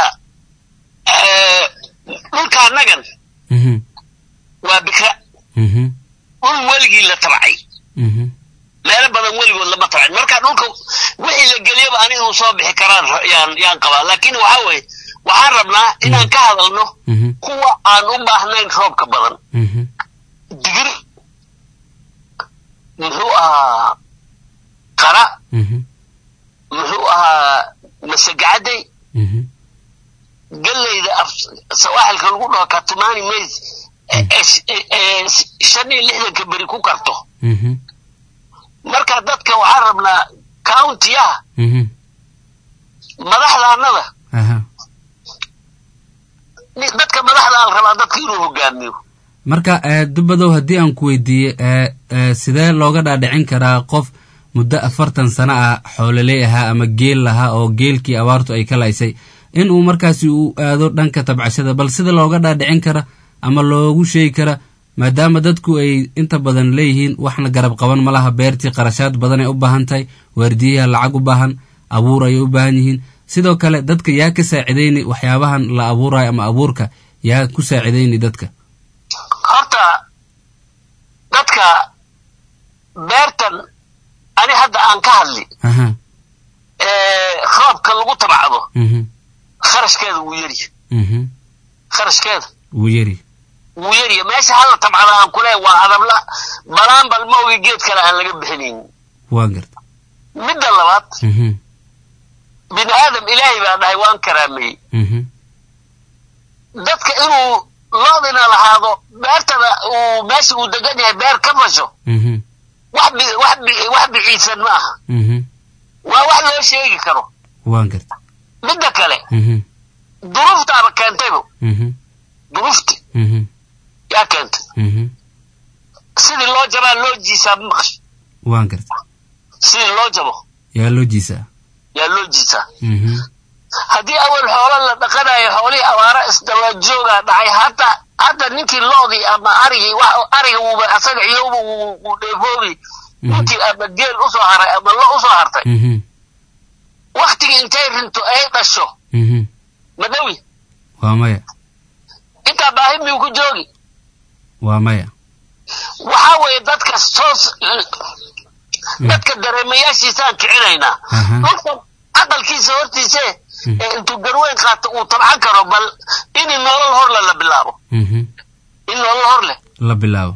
dhulka nagan waa bikra dhul weligii la tabcay meelo badan weligood lama tabcin marka dhulka wixii la geliyaba aniga uu soo bixi karaan yaan qabaa laakiin waxaa weeye waxaan rabnaa inaan ka hadalno kuwa aan u baahnayn roobka badan digir muxuu ahaa qara muxuu ahaa masagacaday gallayda sawaaxilka lagu dhaho katumani mays 65 beri ku karto marka dadka waxaan rabnaa county-yaha madaxdaanada dadka madaxda aan rabaa dadka inuu hogaamiyo marka dubadow haddii aan ku weydiiye sidee looga dhaadhicin karaa qof muddo 40 sano ah xoololey ahaa ama geel lahaa oo geelkii abaartu ay ka laysay in uu markaasi uu aado dhanka tabcashada bal sida looga dhaadhicin kara ama loogu sheegi kara maadaama dadku ay inta badan leeyihiin waxna garab qaban malaha beertii qarashaad badan ay u baahan tahay waardiyaha lacag u baahan abuur ay u baahan yihiin sidoo kale dadka yaa ka saacideyni waxyaabahan la abuurayo ama abuurka yaa ku saacideyni dadka horta dadka beertan ani hadda aan ka hadli roobka lagu tabcado kharashkeeda wuu yari kharashkeeda wuu yari meesha hal tabcada aan ku leeyahay waa adabla balaan bal moogi geed kale aan laga bixinin waa garta midda labaad bini aadam ilaahay baa dhahay waan karaamay dadka inuu loodina lahaado beertada uu meesha uu degan yahay beer ka fasho wax biciisan ma aha waa wax loo sheegi karo waan garta midda kale duruuftaaba keentaybo duruufti yaa keentay sidii loo jabaa loo jiisaa maqash waan garta sidii loo jabo yaa loo jiisaa haddii awal xoolo la dhaqanayo xoolihii abaara isdaba joogaa dhacay hadda ninkii loodii ama ariga wuuba asaga iyowba wuu dheefoobi ninkii ama geel usoo haray ama lo usoo hartay waktigii intay rinto ay dhasho madawi waa maya intaa baahi miyuu ku joogi waa maya waxaa weeye dadka dareemayaashiisaan kicinaynaa dhulka aqalkiisa hortiise intuu garweyn qaato uu tabcan karo bal in nolol horle la bilaabo in nolol horle la bilaabo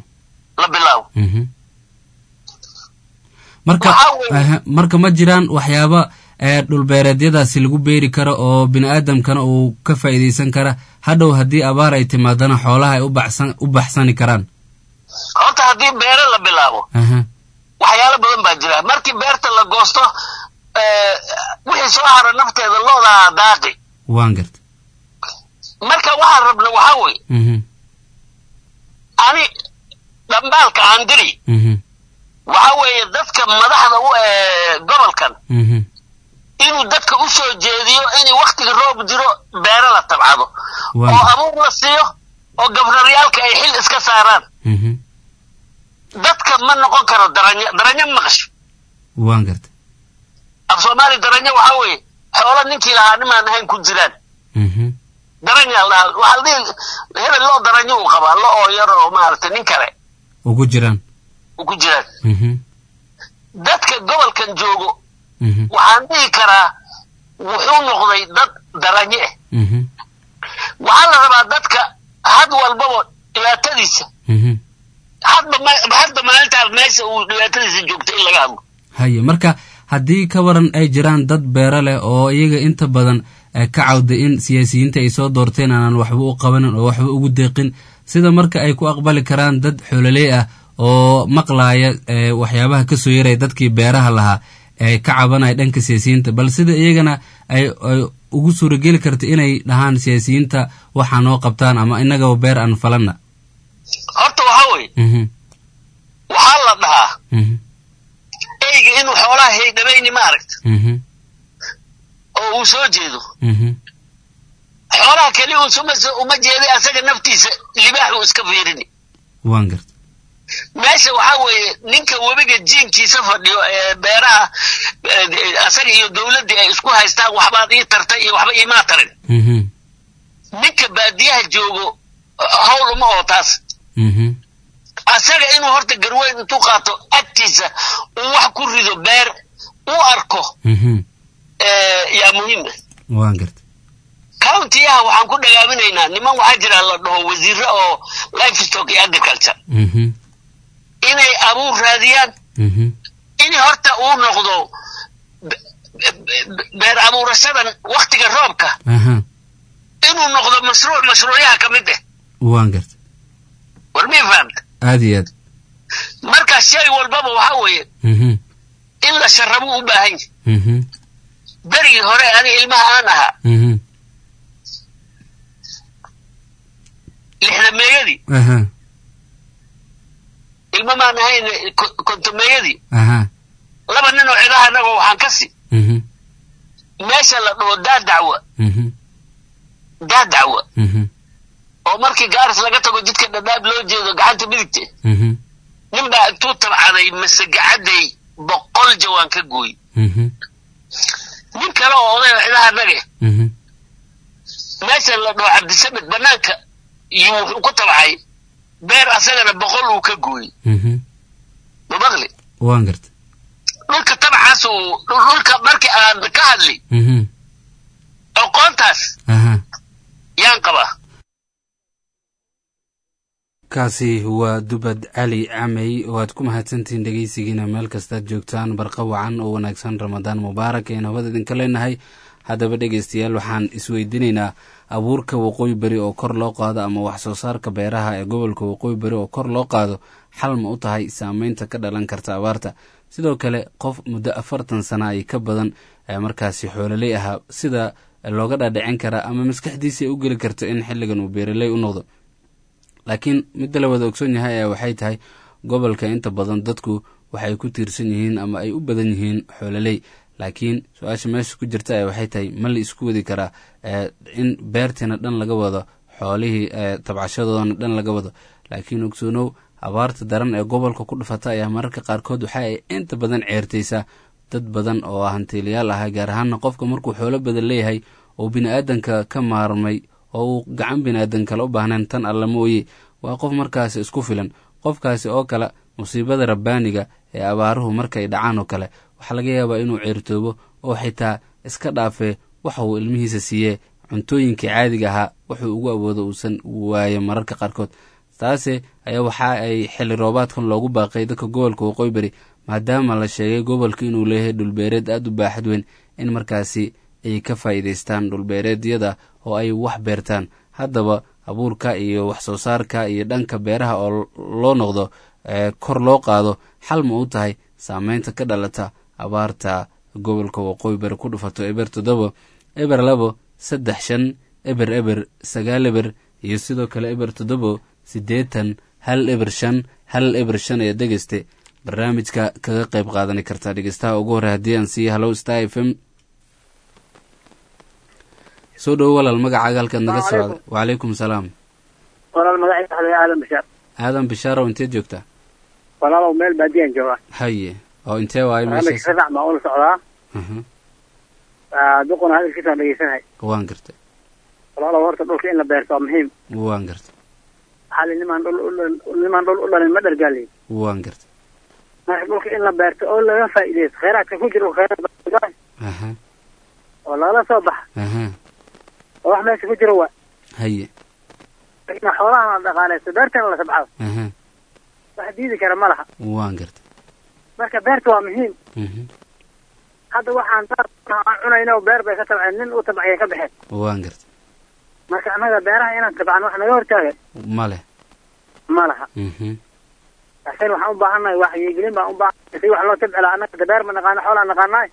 marka ma jiraan waxyaaba dhulbeereedyadaasi lagu beeri karo oo bini aadamkana uu ka faa'iideysan kara hadhow haddii abaar ay timaadana xoolaha ay u baxsani karaan horta haddii beere la bilaabo waxyaalo badan baa jira markii beerta la goosto wixii wixii soo hara nafteeda loodaa daaqi waan garta marka waxaan rabna waxaa weeye ani dhambaalka aan diri waxaa weeye dadka madaxda u gobolkan inuu dadka u soo jeediyo in waqtiga roob jiro beero la tabcado oo abuur la siiyo oo gobnaryaalka ay xil iska saaraan dadka ma noqon karo daranya maqasho waan garta af Soomaali daranya waxaa weeye xoolo ninkii lahaa nimaan ahayn ku jiraan daranya waxaa la hebel loo daranyo uu qabaa lo oo yar oo maaragtay nin kale ugu jiraan dadka gobolkan joogo waxaan dhihi karaa wuxuu noqday dad daranye waxaa la rabaa dadka had walbaba dhibaatadiisa hadba maalintaas meesha uu dhibaatadiisa joogto in laga hadlo haye marka haddii ka waran ay jiraan dad beero leh oo iyaga inta badan ka cawda in siyaasiyiinta ay soo doorteen aanan waxba u qabanin oo waxba ugu deeqin sida marka ay ku aqbali karaan dad xoololey ah oo maqlaaya waxyaabaha ka soo yaraya dadkii beeraha lahaa ee ka cabanaya dhanka siyaasiyiinta bal sida iyagana ay ugu suurageli karta inay dhahaan siyaasiyiinta waxaa noo qabtaan ama inagaba beer aan falanna horta waxaa weye waxaa la dhahaa eyga inuu xoolaha haydhabayni ma aragta oo uu soo jeedo xoolaha keli uma jeeday asaga naftiisa libaax uu iska fiirini waan garta meesha waxaa weeye ninka webiga jiinkiisa fadhiyo ee beeraha asaga iyo dawladdii ay isku haystaan waxbaad ii tartay iyo waxba iimaa tarin ninka baadiyaha joogo hawl uma oo taas asaga inuu horta garweyn intuu qaato agtiisa uu wax ku rido beer u arko yaa muhiima waan garta countiyaha waxaan ku dhagaaminaynaa niman waxaa jira la dhaho wasiiro oo livestock iyo agriculture inay abuur raadiyaan in horta uu noqdo beer abuurashadan waqtiga roobka inuu noqdo mashruucyaha ka mid ah waan garta war mii fahamta aad iyo aad marka shay walbaba waxaa weeye in la sharrabo u baahan yahay berigii hore ani ilmaha aan ahaa lixdameeyadii ilma maan ahayn kontomeeyadii laba nin oo cidaha anagoo waxaan ka si meesha la dhaho daadacwa oo markii gaaris laga tago jidka dhadhaab loo jeedo gacanta midigta nin baa intuu tabcaday masagacadday 100 jawaan ka gooy nin kale oo oday cidaha anage meesha la dhaho cabdisamed banaanka iyo wuxuu ku tabcay beer asagana 100 uu ka gooy mabaqli waan garta dhulka tabcaas dhulka markii aan ka hadli aqoontaas yaan qabaa kaasi waa dubad cali camey waad ku mahadsantihiin dhegeysigiina meel kastaad joogtaan barqa wacan oo wanaagsan ramadaan mubaarak ee nabad idinka leenahay haddaba dhegeystayaal waxaan isweydiinaynaa abuurka waqooyi beri oo kor loo qaado ama wax soo saarka beeraha ee gobolka waqooyi beri oo kor loo qaado xal ma u tahay saameynta ka dhalan karta abaarta sidoo kale qof muddo 40 sana ay ka badan markaasi xoololey ahaa sida looga dhaadhicin karaa ama maskaxdiisa ay u geli karto in xilligan uu beeraley u noqdo laakiin midda la wada ogsoon yahay ayaa waxay tahay gobolka inta badan dadku waxay ku tiirsan yihiin ama ay u badan yihiin xoololey laakiin su-aasha meesha ku jirta ayaa waxay tahay ma la isku wadi karaa in beertiina dhan laga wado xoolihii tabcashadoodana dhan laga wado laakiin ogsoonow abaarta daran ee gobolka ku dhufata ayaa mararka qaarkood waxa ay inta badan ceertaysaa dad badan oo hantiilayaal ah gaar ahaana qofka markuu xoolo badan leeyahay oo bini'aadanka ka maarmay oo uu gacan bini'aadan kale u baahnayn tan alla mooye waa qof markaasi isku filan qofkaasi oo kale musiibada rabbaaniga ee abaaruhu markay dhacaan oo kale waxaa laga yaabaa inuu ceertoobo oo xitaa iska dhaafee waxa uu ilmihiisa siiyee cuntooyinkii caadiga ahaa wuxuu ugu awoodo uusan waayo mararka qaarkood taase ayaa waxa ay xilli roobaadkan loogu baaqay dadka gobolka waqooyi beri maadaama la sheegay gobolka inuu leeyahay dhulbeereed aad u baaxad weyn in markaasi ay ka faa'iidaystaan dhulbeereedyada oo ay wax beertaan haddaba abuurka iyo wax soo saarka iyo dhanka beeraha oo loo noqdo kor loo qaado xal ma u tahay saameynta ka dhalata abaarta gobolka waqooyi bari ku dhufato eber 7 eber 2 3 5 eber eber 9 eber iyo sidoo kale eber 7 80 1 eber 5 1 eber 5 ee dhegeyste barnaamijka kaga qayb qaadan kartaa dhegeystaha ugu hore haddii aan siiyo Hello Star FM. soo dhow walaal magacaaga halkaad naga socda. Waalaikum salaam. walaal magacayga xalay aadan bishaar oo intee joogtaa? walaalow meel baadiyan jooga. haye oo intee waay meesha? Raac ma ula socdaa. duquna hadalkiisa dhageysanahay. waan gartay. walaalow horta dhulka in la beerto muhiim. waan gartay. hal niman dhul u dhalin ma dhargaali. waan gartay. marka dhulka in la beerto oo laga faa'iideysto kheyraadka ku jiro kheyraad oo lala soo bax wax meesha ku jiro waa haye in xoolaha la dhaqaaleysto beertana la sabcado wax diidi kara ma laha. waan gartay. marka beerta waa muhiim. hadda waxaan cunayna beer bay ka tabceen nin u tabcaya ka baxeen. waan gartay. marka anaga beeraha inaan tabcan wax naga hortaagan ma laha. laakiin waxaan u baahannahay waxyigelin baan u baahannahay si wax loo tabci lahaa anaga beer ma naqaano xoolaa naqaanaay.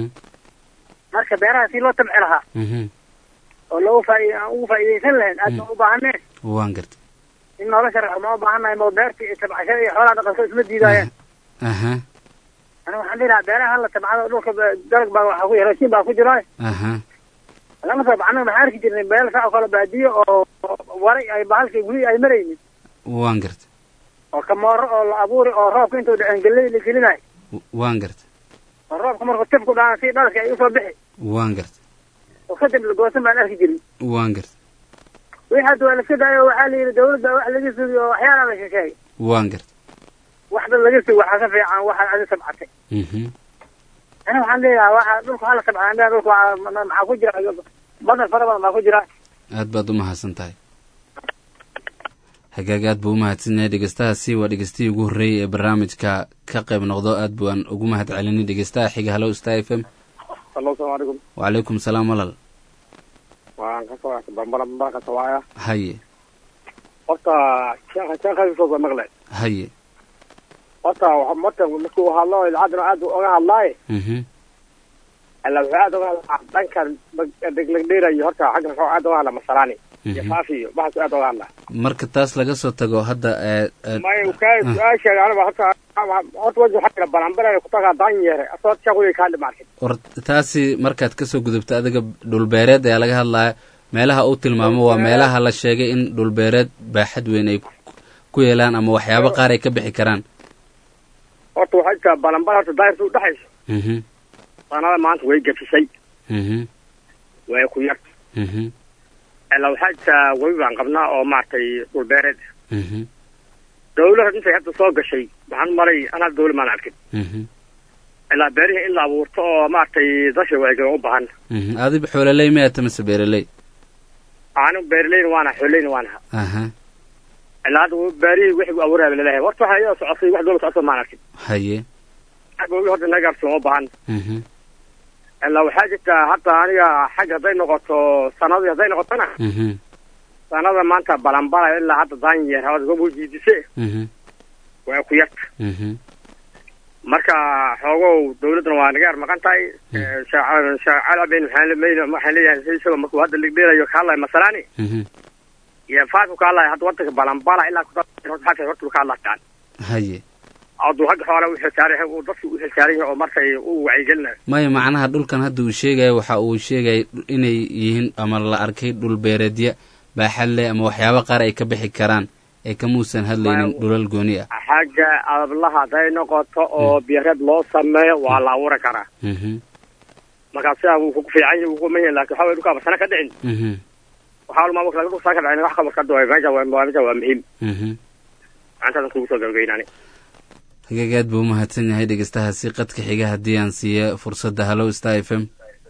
marka beeraha si loo tabci lahaa oo ugu faa'iideysan lahayn aad baan u baahaneen. waan gartay. in nolosha ma u baahannahay ma beerta iyo tabcashada iyo xoolaha dhaqanka isma diidaayaan. أنا waxaan leeyahay beeraha la tabcado dhulka dalag baa waxa ku yaraysiin baa ku jira. lama tabcano maxaa arki jirnay beel saaco kala baadiyo oo waray ay bahalkii guri ay marayeen. waan gartay. oo kamooro oo la abuuri oo roobka intuu dhacen galay la gelinaay. waan gartay. oo roobka markuu tib ku dhacay si dhalka ay u soo bixi. waan gartay. oo kadib la goosan baan arki jirnay. waan gartay. wixii hadda waa la fidayo waxa la yiri dawladda wax laga suuyo waxyaalaha la sheegay. waan gartay. waxba laga soo waxa ka fiican waxa aad sabcatay. أنا waxaan leeyahay waxa dhulka hala tabcaan dhulka maxaa ku jira badan farabadan ma ku jira. aad baad u mahadsantahay. hagaagaad buu mahadsanyahay dhegeystahaasi waa dhegeystii ugu horreeyay ee barnaamijka ka qayb noqdo aad baan ugu mahad celinay dhegeystaha xiga Hello Star FM. Assalamu alaykum. wa alaykum salaam walal. waan ka soo bambara ka soo waaya. haye horta sheekha soo maqlay. haye horta waxa markuu hadlo ilaadan aad uga hadlay. alla waxa uga dhankan deglegdeeray horta xagga aad uga hadla masalaani. yafaafi baas aad uga hadla. marka taas laga soo tago hadda may ukay su'aasha aniga horta waxa xagga balanbara ku taga danyeere asoo shaqooyin ka dhimaatay. taasi markaad ka soo gudubto adiga dhul beereed ayaa laga hadlaa meelaha uu tilmaamo waa meelaha la sheegay in dhul beereed baaxad weyn ay ku yeelaan ama waxyaabo qaar ay ka bixi karaan. horta waxay ka balanbara daayirtu dhaxayso. sanada maanta way gafisay. way ku yar. alla waxa way baan qabnaa oo maartay dhul beereed. dawladda inta hadda soo gashay waxaan maray ana dawlad ma arkin. alla beerihi illa abuurto oo maartay dasha way u baahan. adib xoolaleey ma tamase beeraley. aanu beeraley waana xoolaleey waana. ilaad uu beeri wixii uu abuuray leeyahay horta waxa ay socotay wax dawlad socotay ma arkin. haye agoog horta naga soo baahan. alla waxa jirta hadda aniga xagga day noqoto sanad yaday noqotana. sanada maanta balanbala ilaa hadda danyeer hawada ugu jiidisay. way ku yar. marka xogow dawladna waa naga maqan tahay. shaqaale been waxaan leeyahay sidoo markuu hadda ligdeerayo ka hadlay masalaani. يا فاكو كالله هاد وقتك بلانبالا إلا كنت حاجة وقتك كالله كان هاي عضو حق حوالي وحساريه ودفي وحساريه ومركي وعيقلنا ماي معناها دول كان هادو الشيغاي وحا uu sheegay inay yihiin ama la arkay dhul beereedya baaxalle ama waxyaabo qaar ay ka bixi karaan ee ka muusan hadlaynin dhulal gooni ah xaga ablaha haday noqoto oo beereed loo sameeyo waa la abuuri karaa marka si uu ku fiican yahay uu meeyay laakiin waxa uu ka basana ka dhicin وحاول ما بكره لو ساكن يعني واخا بركه دوي فاجا waa muhiim aantan ku soo gabagaynani hagaagaad buu mahadsan yahay dhegeystahaasi qadka xiga hadii aan siiyo fursadda Hello Star FM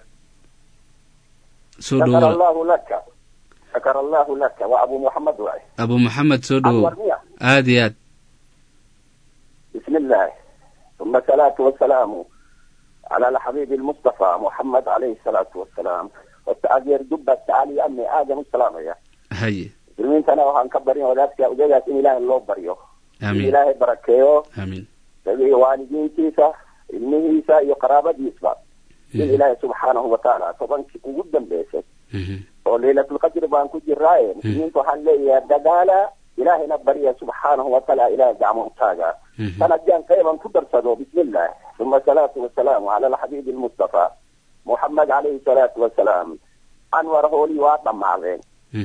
soo dhaw شكر الله لك وابو محمد وعي ابو محمد سو dhaw aad بسم الله ثم الصلاه والسلام على الحبيب المصطفى محمد عليه الصلاه والسلام وتأجر دبة تعالي أمي آدم السلام يا هاي من سنة وهان كبرين ولادك وجدت إن إله الله بريو آمين إله بركيو آمين تبي والدين كيسا إنه إيسا يقرب ديسبا in ilaahay subxaanahu watacaala tobankii ugu dambeysay oo laylatulqadri baan ku jiraaye muslimiintu waxaan leeyahay dadaala ilaahayna barya subxaanahu watacaala ilaahay gacmo taaga sanadkan qayban ku darsado bismillah ثم الصلاة والسلام على الحبيب المصطفى محمد عليه الصلاة والسلام أنور هولي واطم معذين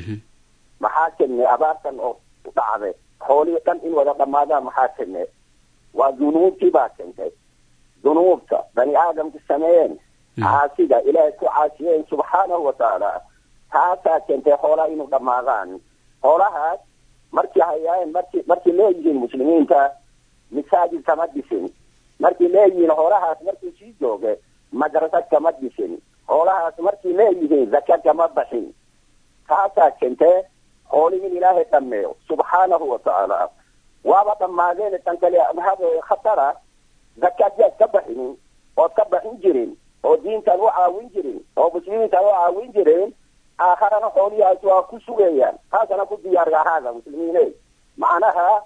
محاكمني أبارتن أو دعوة هولي كان إن وضع ماذا محاكمني وذنوب كباكنك ذنوبك بني آدم السمين عاسدة إلهي كعاسيين سبحانه وتعالى تاسا كنت هولا إنو دماغان هولا هات مركي هياين مركي ليجين المسلمين تا مساجد كمدسين markii leeyihiin hoolahaas markii sii jooge madrasad kama dhisin hoolahaas markii leeyihiin zakad kama baxin taasaa keentee hoolihin ilaahay dhameeyo subxaanahu watacaala waaba dhammaadeen tan kale khatara zakadyaad ka baxinin ood ka baxin jirin oo diintaan u caawin jirin oo muslimiintaan u caawin jirin aakharana hooliyahaas waa ku sugayaan taasana ku diyaarga ahaada muslimiine macnaha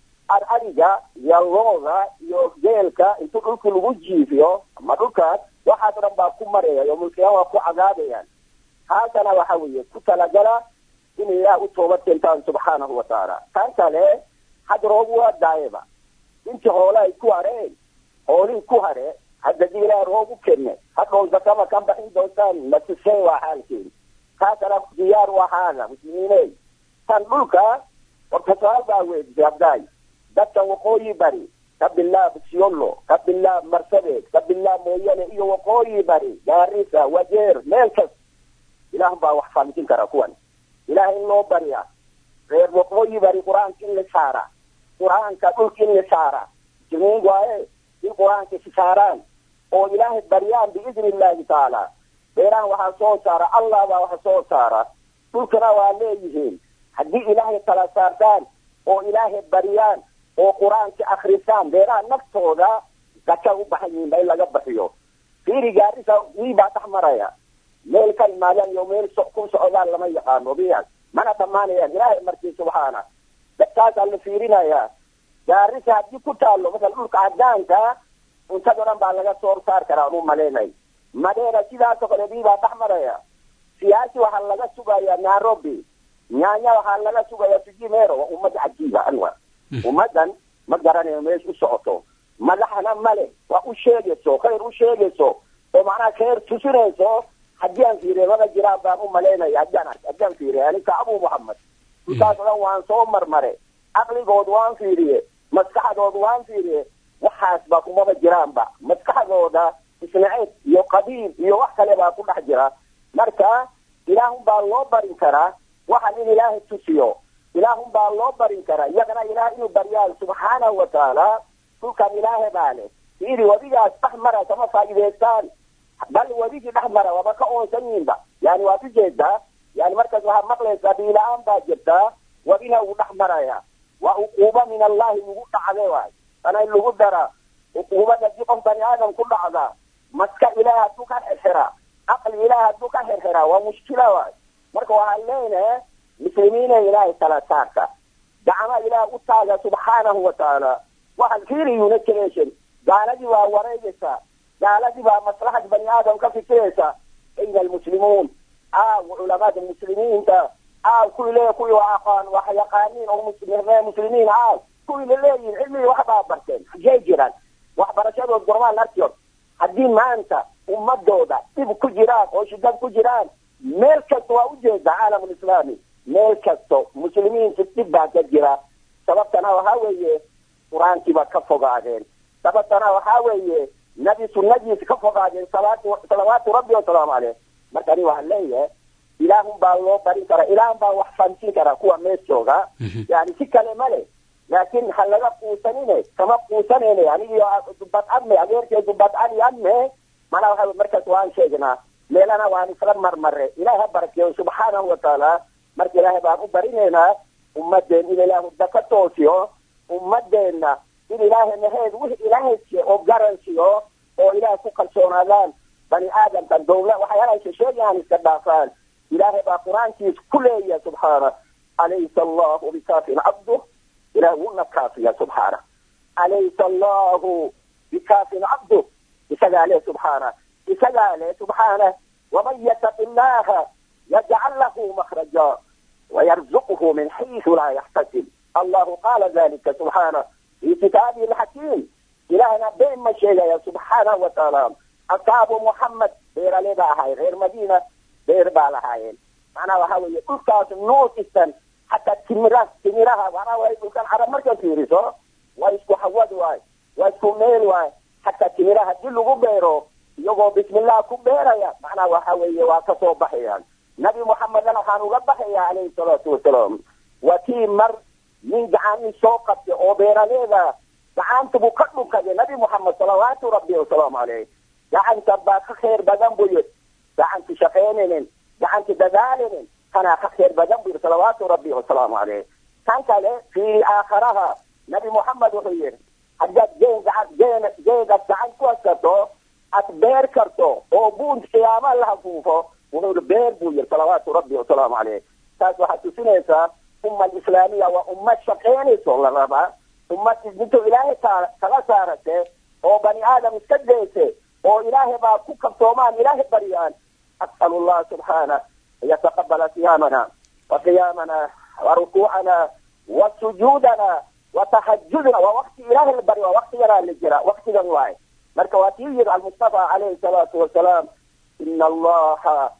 ariga iyo looda iyo geelka intuu dhulka lagu jiifiyo ama dhulkaas waxaas dhan baa ku maraya oo mulkiyan waa ku cadaadayaan haasana waxa weeye ku talagala in ilaah u toobad keentaan subxaanahu watacaala tan kale had roob waa daayeba intii hoola ay ku hareen hoolii ku hare haddii ilaah roob u keenne hadhow zakama kan baxin doontaan matusay waa xaalkeeni taasana diyaar waa haaga muslimiiney tan dhulka warkasaal baa weydisay abdaay dadka waqooyi bari kabilaab siyollo kabilaab marsabeed kabilaab mooyane iyo waqooyi bari gaarisa wajeer meel kas ilaah baa wax fahamsin kara kuwan ilaah in loo barya reer waqooyi bari qur-aanka in la saara qur-aanka dhulka in la saara jimiin waaye in qur-aanka si saaraan oo ilaahay baryaan biidni illaahi tacaala beerahan waxaa soo saara allah baa waxa soo saara dhulkana waa leeyihiin haddii ilaahay tala saartaan oo ilaahay baryaan oo qur-aanka akhrisaan beeraha naftooda zaka u baxan yihiin in laga bixiyo fiiri gaarisa wii baa dhex maraya meel ka imaadaan iyo meel ku socdaan lama yaqaano biyaas mana dhammaanayaan ilaahay markii subxaana dadkaasaa la fiirinayaa gaarisa haddii ku taallo masala dhulka cadaanka cuntado dhan baa laga soo saar karaa anu malaynay madeera sidaasoo kale bii baa dhex maraya siyaasi waxaa laga sugayaa nairobi nyaanya waxaa laga sugayaa sujimero waa ummad cajiiba anwar ummadan ma garanayo meesh u socoto madaxna male waa u sheegayso khayr u sheegayso oo macnaha khayr tusinayso haddii aan fiiriye maba jiraan baan u malaynaya haddaan fiiriye aninka abu muhammad intaas o dhan waan soo marmare caqligood waan fiiriye maskaxdood waan fiiriye waxaas baa kumaba jiraanba maskaxdooda isnaciid iyo qabiil iyo wax kale baa ku dhex jira marka ilaahun baa loo barin karaa waxaan in ilaahay tusiyo ilaahun baa loo barin karaa iyagana ilaah inuu baryaan subxaanahu watacaala dhulkan ilaahay baa leh fiiri wadigaas dhex mara kama faa'iidaystaan bal wadigii dhex mara waaba ka oonsan yihinba yani waad ujeedaa yani markaas waxaad maqlaysaa biila-aan baa jirtaa wadina uu dhex maraya waa uquuba min allahi lagu dhacde waay ana in lagu dara uquubada haddii qof bani aadam ku dhacda maska ilaah hadduu ka xirxira caqli ilaah hadduu ka xirxira waa mushkila waay marka waxaan leenahay muslimiina ilaahay tala saarka gacma ilaah u taaga subxaanahu watacaala waxaan fiiriyuna kaleeshan gaaladii waa wareegaysaa gaaladii baa maslaxad bani aadam ka fikiraysa ayna almuslimuun culamaada muslimiinta kuwii leeya kuwii waa aqaan wax yaqaaniin oo muslimiin kuwii la leeyihin cilmigii waxbaa barteen xagee jiraan waxbarashadood gormaan arkiyo haddii maanta ummadooda dhib ku jiraan oo shidad ku jiraan meel kasta waa ujeeda caalamulislaami meel kasto muslimiinta dhib baa ka jira sababtana waxaa weeye qur-aankiiba ka fogaadeen sababtana waxaa weeye nabi sunnadiisa ka fogaadeen salawaatu rabbi wasalaamu caleyh marka ani waxaan leeyahay ilaahun baa loo barin karaa ilaahun baa wax fahamsin karaa kuwa mees jooga yani si kale male laakiin ha laga quusanine kama quusanayne anigii dubad adme adeerkee dubad ani adme manaa waxa markaas waan sheegnaa meelana waan isla marmare ilaahay ha barakeeyo subxaanahu watacaala marka ilaahay baan u barinaynaa ummadeen in ilaahu daka toosiyo ummadeenna in ilaahay naheed wixii ilaahay siiyo oo garansiyo oo ilaahay ku kalsoonaadaan bani aadamkan dowla waxyaalaha sheegayaan iska dhaafaan ilaahay baa qur-aankiisa ku leeyahay subxaana alaysa allahu bikaafin cabduh ilaah wuuna kaafiya subxaana alaysa allahu bikaafin cabduh isagaa leh subxaana إسجاله سبحانه ومن يتق الله يجعل له مخرجا ويرزقه من حيث لا يحتسب. الله قال ذلك سبحانه في كتابه الحكيم. إلهنا بين مشيئة يا سبحانه وتعالى. أصحاب محمد بير لباهاي غير مدينة بير بالهاي أنا وهاوي أستاذ نوت إستن حتى تمرها وأنا ويقول كان عرب مركز فيرسو ويسكو حواد واي ويسكو ميل واي حتى تمرها جلو بيرو يقول بسم الله كبيرا يا أنا وهاوي وكسو بحيان نبي محمد أنا كانوا بحيا عليه الصلاة والسلام وكي مر من جعاني سوقت أو بير ليبا جعان تبقى كذا نبي محمد صلوات ربي وسلام عليه جعان تبقى خير بدن بيت جعان تشقينين جعان تدالين كان خير بدن بيت صلوات ربي وسلام عليه كان كله في آخرها نبي محمد وخير حجت جين جعان كوسته أتبير كرتو أو بون قيامة لها فوفه ونقول بير بوير صلوات ربي وسلام عليه تاسو حتسينيسا أمة الإسلامية وأمة شقيني صلى الله عليه وسلم أمة بنت إلهي تغسارته أو بني آدم استديسه أو إلهي باكوك صومان إلهي بريان. أسأل الله سبحانه أن يتقبل صيامنا وقيامنا وركوعنا وسجودنا وتهجدنا ووقت إلهي البري ووقت يرى الجراء وقت جنواي مركواتي المصطفى عليه الصلاة والسلام إن الله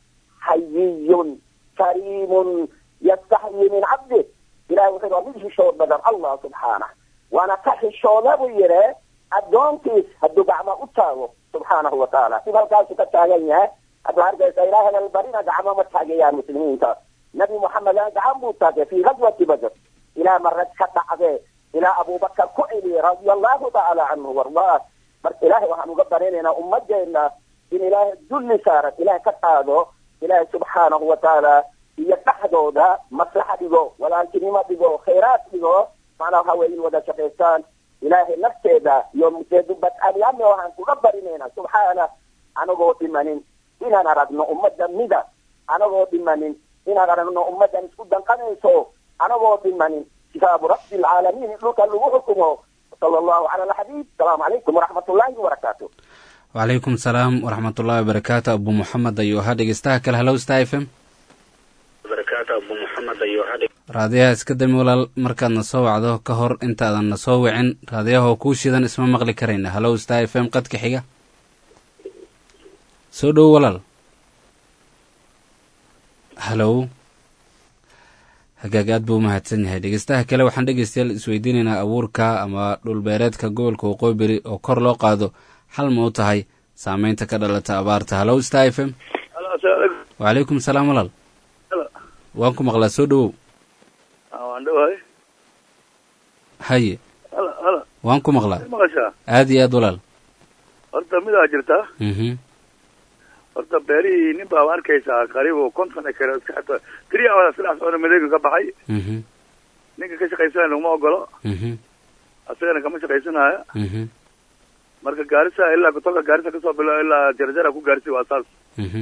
حيي كريم يستحيي من عبده إلهي وخير ومنه شعور بدن الله سبحانه وانا كحي شونابو يرى الدونكيس هدو بعما أتاو سبحانه وتعالى في بالكاسو كتاغيها هدو هرجة إلهنا البرينا دعما متاقيا مسلمين نبي محمد دعما متاقيا في غزوة بدر إلى مرة كتاقيا إلى أبو بكر كعلي رضي الله تعالى عنه والله مرت إلهي وحنو قبريننا أمجينا إن إلهي الدل سارت إلهي كتاقيا إلهي سبحانه وتعالى يتحدو دا مصلحة ديغو ولكن ما ديغو خيرات ديغو معنا هوايين ودا شقيستان إلهي نفسه دا يوم سيدبت أليامي وحن تغبرينينا سبحانه أنا قوتي منين إنا نردنا أمدا ميدا أنا قوتي منين إنا نردنا أمدا نسكدا قنيسو أنا قوتي منين كتاب رب العالمين لك اللوحكم صلى الله على الحبيب. السلام عليكم ورحمة الله وبركاته. وعليكم السلام ورحمة الله وبركاته. أبو محمد أيها دقيستاك الهلو ستايفم raadiyaha iska dami walaal markaad na soo wacdo ka hor intaadan na soo wicin raadiyahoo kuu shidan isma maqli karayna. hallow star f m qadka xiga soo dhow walaal. hallow hagaag aad buu umahadsan yahay. dhegeystaha kale waxaan dhegeystayaal isweydiinaynaa abuurka ama dhulbeereedka gobolka waqooyi beri oo kor loo qaado xal ma u tahay saameynta ka dhalata abaarta. hallow star f m. wacalaykum salaam walaal waan ku maqlaa soo dhowow. waan dhawahay haye waan ku maqlaa aad iyo aad walaal. horta midaa jirtaa horta beerihii nin baa arkaysaa qariibo 50 ekar iska tiriya wala silaas oo madeega ka baxay ninka ka shaqaysanaya laguma ogolo asagana kama shaqaysanaya marka gaarisa ilaa kutoka gaarisa kasoo bilo ilaa jarjara ku gaarsi waa saas.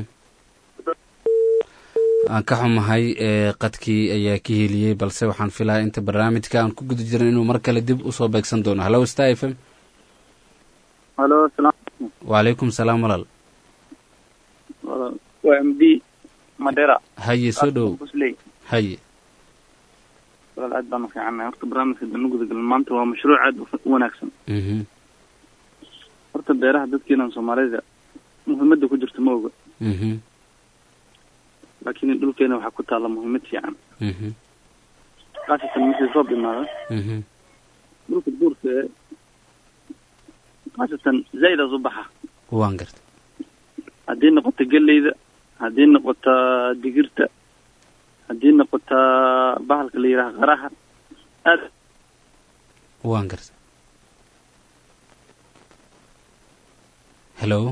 aan ka xumahay qadkii ayaa ka heliyey balse waxaan filayaa inta barnaamijka aan ku guda jirin inuu mar kale dib usoo beegsan doono. hallow star f m. hallo salaam wacalaykum salaam walaal. waa md madera haye soo dhow haye walaal aad baan u fiicannay. horta barnaamijka danu gudagal maanta waa mashruuc aad u wanaagsan. horta beeraha dadkeena soomaalida muhiimadda ku jirta ma oga laakiin dhulkeena waxaa ku taalla muhiimad fiican qaasatan markii soo bimaada dhulka duurka qaasatan zayd aad u baxa waan garta haddii noqoto galleyda haddii noqoto digirta haddii noqoto bahalka la yidhaha qaraha aad waan garta. hello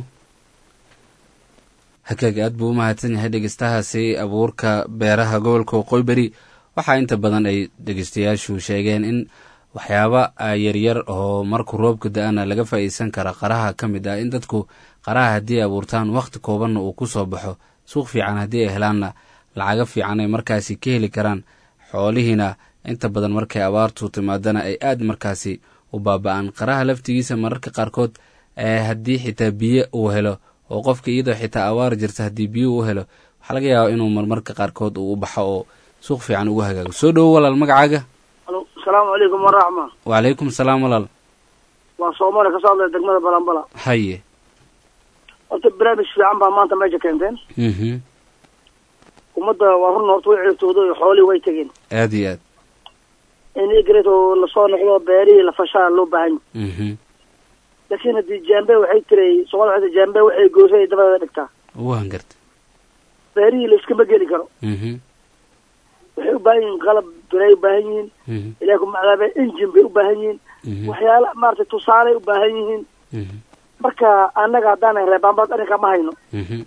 hagaag aad buu umahadsan yahay dhegeystahaasi abuurka beeraha gobolka waqooyi beri. waxaa inta badan ay dhegeystayaashu sheegeen in waxyaaba yaryar oo markuu roobka da-ana laga faa'iideysan kara qaraha ka mid ah in dadku qaraha haddii ay abuurtaan wakhti koobanna uu ku soo baxo suuq fiican haddii ay helaanna lacaga fiican ay markaasi ka heli karaan xoolihiina inta badan markay abaartu timaadana ay aad markaasi u baaba-aan. qaraha laftigiisa mararka qaarkood haddii xitaa biyo uu helo oo qofka iyadoo xitaa awaar jirta haddii biyo u helo waxaa laga yaabaa inuu marmarka qaarkood uu u baxo oo suuq fiican ugu hagaago. soo dhowo walaal, magacaaga? asalaamu calaykum waraxma. wacalaykum salaam walaal. waa Soomaali ka soo hadlaya degmada Balambala. haye horta barnaamij fiican baa maanta meesha keenteen. ummadda waa run horta way ceebtooda iyo xoolii way tegeen. aad iyo aad in igreed oo lasoo noqdo beerihii la fashaa loo baahan yahay. laakiin haddii jaambe waxay tiray Soomaali waxay jaambe waxay goosay dabada dhigtaa. waan garta beerihii la iskama geli karo. waxay u baahan yihiin qalab biray u baahan yihiin. ilaa ku macdaabe engine bay u baahan yihiin. waxyaala maaragtay tusaale u baahan yihiin. marka annaga haddaan reebaanbaad arrinka ma hayno.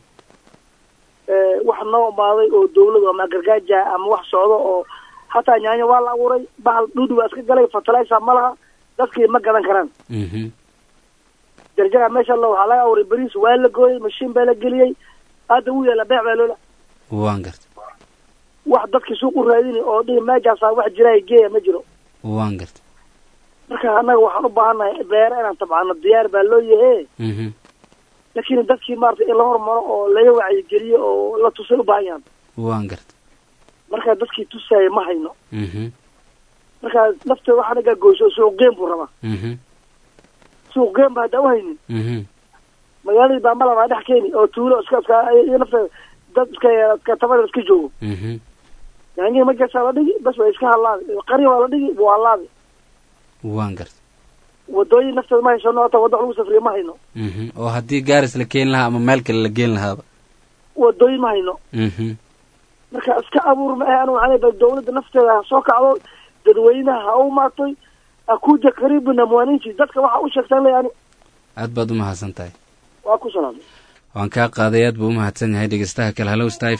wax noo imaaday oo dawladu ama gargaaja ama wax socdo oo hataa nyaanya waa la abuuray bahal dhuudhi waa iska galay fertilizer ma laha dadkii ma gadan karaan. jarjaga meesha waxaa laga abuuray bariis waa la gooyey mashiin baa la geliyey hadda wuu yaala beec baa loola. waan garta wax dadkii suuq u raadini oo dhihi meejaasaa wax jiraay geeya ma jiro. waan garta marka annaga waxaan u baahannahay beere inaan tabcano diyaar baa loo yahe. laakiin dadkii maaragtay in la hormaro oo laga wacyigeliyo oo la tusay u baahan yahan. waan garta marka dadkii tusayay ma hayno. marka nafteeda waxaa nagaa goyso suuqgeyn buu rabaa. suuqgeyn ba haddaa u haynin. magaaladii Balambala baa dhex keeni oo tuulo iska iyo nafteeda dad iska tabada iska joogo. yaangihi markaasaa la dhigi bas way iska hadlaabi qari waa la dhigi waa hadlaabi. waan garta wadooyin nafteeda ma haysano hata waddo lagu safriyo ma hayno oo haddii gaaris la keeni lahaa ama meel kale la geeni lahaaba wadooyin ma hayno marka iska abuur ma ahan waxaan leeyahay dawladda nafteeda soo kacdo dadweynaha ha u maatay akuja qariibna muwaaniintii dadka waxa u sheegtaan leeyani aad baad u mahadsan tahay waa ku salaamay waan kaa qaaday aad buu u mahadsan yahay dhegeystaha kale hello Star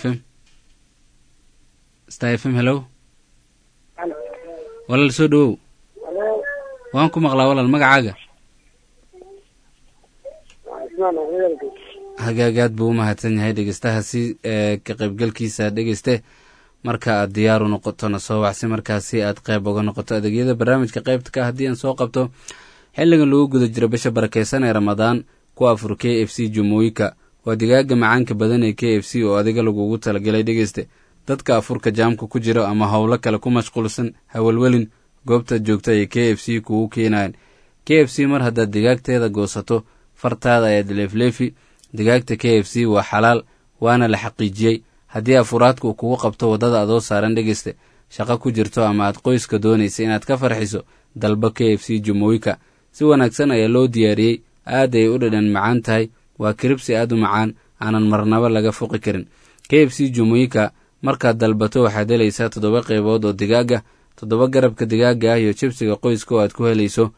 FM hello walaal soo dhowow waan ku maqlaa walaal magacaaga hagaagaad buu u mahadsan yahay dhegeystahaasi ka qaybgalkiisa dhegeyste marka aad diyaar u noqotona soo wacsi markaasi aad qayb uga noqoto adeegyada barnaamijka qaybta ka haddii aan soo qabto xilligan lagu guda jiro bisha barakeysan ee ramadaan ku afur k f c jumooyinka waa digaaga macaanka badan ee k f c oo adiga lagugu talagalay dhegeyste dadka afurka jaamka ku jiro ama howlo kale ku mashquulsan hawalwelin goobta joogta ay k f c kugu keenayaan k f c mar haddaad digaagteeda goosato fartaada ayaad leefleefi digaagta k f c waa xalaal waana la xaqiijiyey haddii afuraadka uu kugu qabto waddada adoo saaran dhegeyste shaqo ku jirto ama aad qoyska doonaysa inaad ka farxiso dalba k f c jumooyinka si wanaagsan ayaa loo diyaariyey aad ay u dhadhan macaan tahay waa kiribsi aad u macaan aanan marnaba laga foqi karin k f c jumooyinka markaad dalbato waxaad helaysaa 7 qaybood oo digaaga 7 garabka digaaga ah iyo jibsiga qoyska oo aad ku helayso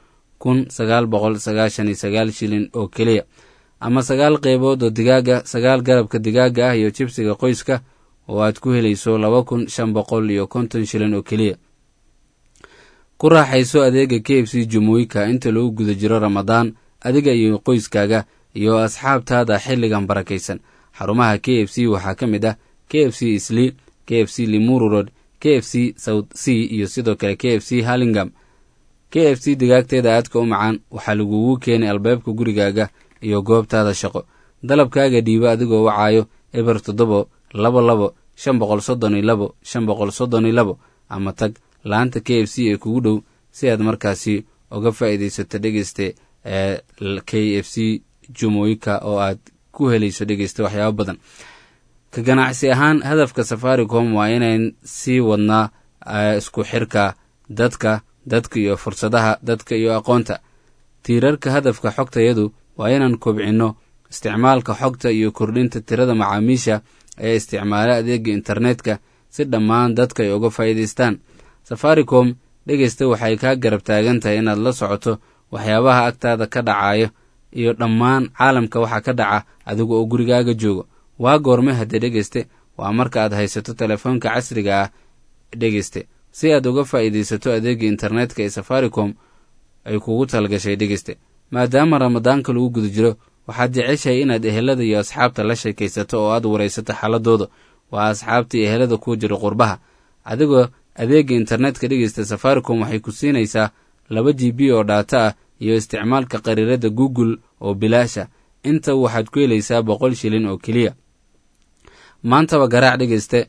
1999 shilin oo keliya ama 9 qaybood oo digaaga 9 garabka digaaga ah iyo jibsiga qoyska oo aad ku helayso 2550 shilin oo keliya ku raaxayso adeega k f c jumooyinka inta lagu guda jiro ramadaan adiga iyo qoyskaaga iyo asxaabtaada xilligan barakaysan xarumaha k f c waxaa ka mid ah k f c Isli, k f c Limuru Road, k f c South C iyo sidoo kale k f c Hurlingham. k f c digaagteeda aadka u macaan waxaa lagugu keenay albaabka gurigaaga iyo goobtaada shaqo dalabkaaga dhiiba adigoo wacaayo eber 7 22 532 532 ama tag laanta k f c ee kugu dhow si aad markaasi uga faa'iidaysato dhegeyste k f c jumooyinka oo aad ku helayso dhegeyste waxyaabo badan ka ganacsi ahaan hadafka Safaricom waa inayn sii wadnaa isku xirka dadka iyo fursadaha dadka iyo aqoonta tiirarka hadafka xogtayadu waa inaan kobcino isticmaalka xogta iyo kordhinta tirada macaamiisha ee isticmaala adeega internetka si dhammaan dadka ay uga faa'iidaystaan Safaricom dhegeysta waxay ka garab taagan tahay inaad la socoto waxyaabaha agtaada ka dhacayo iyo dhammaan caalamka waxa ka dhaca adiga oo gurigaaga joogo waa goorme hadda dhegeyste waa marka aad haysato telefoonka casriga ah dhegeyste si aad uga faa'iidaysato adeega internetka ee Safaricom ay kugu talgashay dhegeyste maadaama ramadaanka lagu guda jiro waxaad jeceshahay inaad ehelada iyo asxaabta la sheekaysato oo aad waraysato xaaladooda waa asxaabta iyo ehelada ku jira qurbaha adigoo adeega internetka dhegeysta Safaricom waxay ku siinaysaa 2 GB oo data ah iyo isticmaalka qariirada Google oo bilaasha inta waxaad ku helaysaa 100 shilin oo keliya. maantaba garaac dhegeyste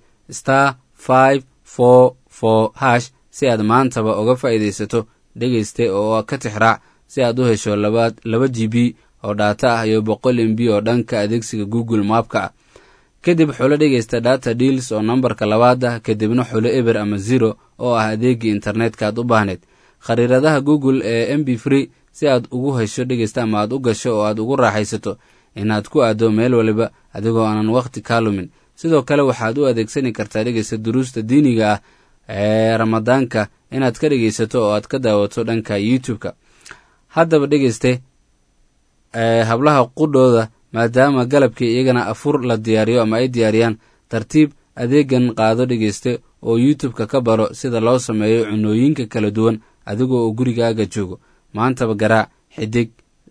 *544# si aad maantaba uga faa'iidaysato dhegeyste oo ka tixraac si aad u hesho 2 GB oo data ah iyo 100 MB oo dhanka adeegsiga Google Mapka ah. kadib xulo dhegeysta data deals oo nambarka 2 ah, kadibna xulo eber ama 0 oo ah adeegii internetka aad u baahneed. khariiradaha Google ee MB free si aad ugu hesho dhegeysta ama aad u gasho oo aad ugu raaxaysato inaad ku aado meel waliba adigoo aanan waqti ka lumin. sidoo kale waxaad u adeegsan kartaa dhegeysta duruusta diiniga ah ee ramadaanka inaad ka dhegeysato oo aad ka daawato dhanka YouTube-ka. haddaba dhegeyste hablaha qudhooda maadaama galabkii iyagana afur la diyaariyo ama ay diyaariyaan tartiib adeegan qaado dhegeyste oo YouTube-ka ka baro sida loo sameeyo cunooyinka kala duwan adigoo oo gurigaaga joogo. maantaba garaac xidig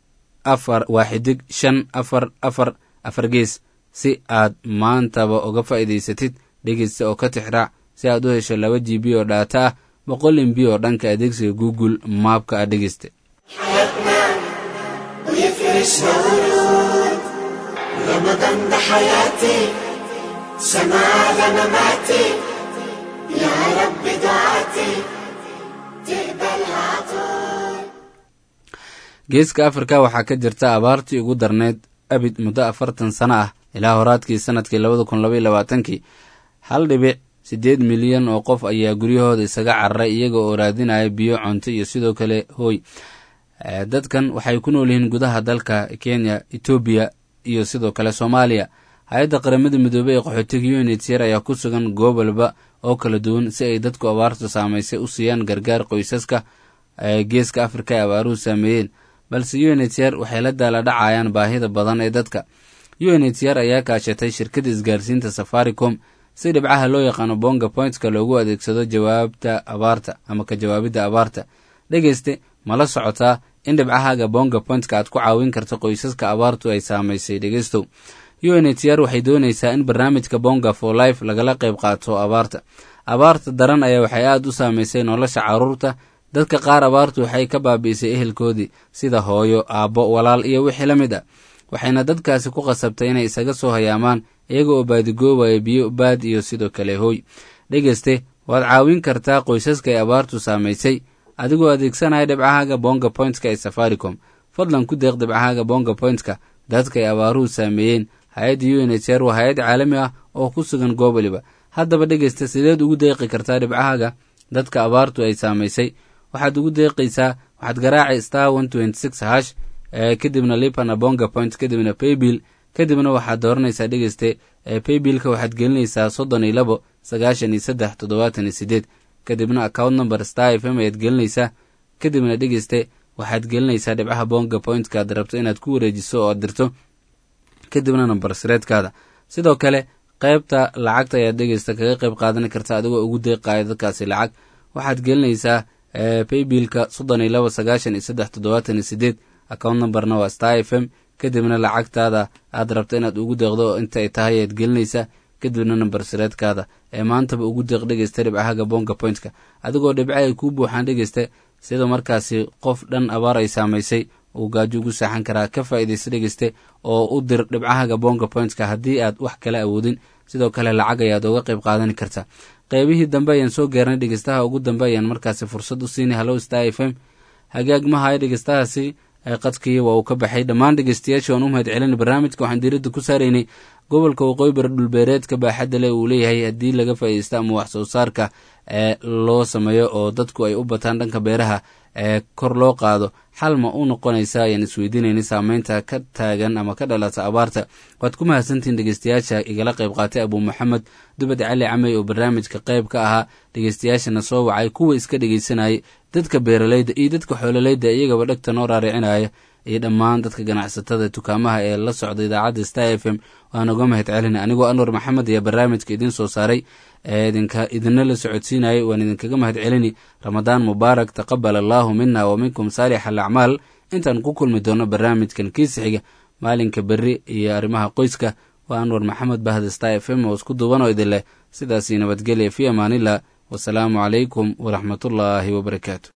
544 gees si aad maantaba uga faa'iidaysatid dhegeysta oo ka tixraac si aad u hesho 2 GB oo data ah 100 MB oo dhanka adeegsiga Google Mapka ah dhegeyste. ويفرشنا ورود رمضان ده حياتي سماع مماتي يا رب دعاتي تقبلها عطول. geeska Afrika waxaa ka jirta abaartii ugu darneed abid muddo 40 sano ah ilaa horaadkii sanadkii 2022 1.8 milyan oo qof ayaa guryahooda isaga cararay iyaga oo raadinaya biyo, cunto iyo sidoo kale hooy. dadkan waxay ku nool yihiin gudaha dalka Kenya, Ethiopia iyo sidoo kale Soomaaliya. hay'adda qaramada midoobay ee qaxootiga UNHCR ayaa ku sugan goob walba oo kala duwan si ay dadku abaarta saameysay u siiyaan gargaar qoysaska geeska Afrika ee abaaruhu saameeyeen. balse UNHCR waxay la daala dhacayaan baahida badan ee dadka. UNHCR ayaa kaashatay shirkadda isgaarsiinta Safaricom si dhibcaha loo yaqaano bonga pointska loogu adeegsado jawaabta abaarta ama ka jawaabidda abaarta. dhegeyste ma la socotaa in dhibcahaaga bonga pointka aad ku caawin karto qoysaska abaartu ay saameysay? dhegeystow, UNHCR waxay doonaysaa in barnaamijka bonga for life lagala qayb qaato abaarta daran ayaa waxay aad u saameysay nolosha carruurta. dadka qaar abaartu waxay ka baabi'isay ehelkoodii sida hooyo, aabbo, walaal iyo wixii la mid ah, waxayna dadkaasi ku qasabtay inay isaga soo hayaamaan iyaga oo baadigoobaya biyo, baad iyo sidoo kale hooy. dhegeyste waad caawin kartaa qoysaska ay abaartu saameysay adigoo adeegsanaya dhibcahaaga bonga pointska ee Safaricom. fadlan ku deeq dhibcahaaga bonga pointska dadka ay abaaruhu saameeyeen. hay'adda UNHCR waa hay'ad caalami ah oo ku sugan goob waliba. haddaba dhegeysta sideed ugu deeqi kartaa dhibcahaaga dadka abaartu ay saameysay? waxaad ugu deeqaysaa, waxaad garaaci *126# kadibna lipana bonga point kadibna paybill kadibna waxaad dooranaysaa dhegeyste paybillka waxaad gelinaysaa 32 kadibna account number *FM ayaad gelinaysaa kadibna dhegeyste waxaad gelinaysaa dhibcaha bonga pointka aad rabto inaad ku wareejiso oo aad dirto kadibna number sireedkaada. sidoo kale qaybta lacagta ayaad dhegeysta kaga qayb qaadan kartaa adigoo ugu deeqaaya dadkaasi lacag. waxaad gelinaysaa paybillka 32 account numberna waa *FM kadibna lacagtaada aad rabto inaad ugu deeqdo inta ay tahay ayaad gelinaysaa kadibna number sireedkaada maantaba ugu deeq dhegeysta dhibcahaga bonga pointka adigoo dhibco ay kuu buuxaan dhegeysta sida markaasi qof dhan abaar ay saameysay uu gaajo ugu saaxan karaa. ka faa'iidaysta dhegeyste oo u dir dhibcahaga bonga pointka haddii aad wax kala awoodin. sidoo kale lacag ayaad uga qayb qaadan kartaa. qaybihii dambe ayaan soo gaarnay dhegeystaha ugu dambe ayaan markaasi fursad u siinay hallow *FM. hagaag mahayo dhegeystahaasi qadkii waa uu ka baxay. dhammaan dhegeystayaasha waan u mahad celin. barnaamijka waxaan diiradda ku saaraynay gobolka waqooyi bari dhulbeereedka baaxadda leh uu leeyahay haddii laga faa'iidaysta ama wax soo saarka loo sameeyo oo dadku ay u bataan dhanka beeraha kor loo qaado. xal ma u noqonaysa ayaan isweydiinaynay saameynta ka taagan ama ka dhalata abaarta. waad ku mahadsantihiin dhegeystayaasha igala qayb qaatay abu maxamed dubad cali camey oo barnaamijka qayb ka ahaa. dhegeystayaashana soo wacay kuwa iska dhegeysanayay dadka beeralayda iyo dadka xoololeyda iyagaba dhegta noo raaricinaya iyo dhammaan dadka ganacsatada dukaamaha ee la socda idaacadda *FM waan uga mahad celina. anigoo anwar maxamed ayaa barnaamijka idin soo saaray idinna la socodsiinayay. waan idinkaga mahad celini. ramadaan mubaarak, taqabal allaahu mina wa minkum saalix alacmaal. intaan ku kulmi doono barnaamijkan kiisa xiga maalinka berri iyo arrimaha qoyska. waa anwar maxamed bahda *FM oo isku duuban oo idin leh sidaasii nabadgelya fi amaanillah. wasalaamu calaykum waraxmatullaahi wabarakaatu.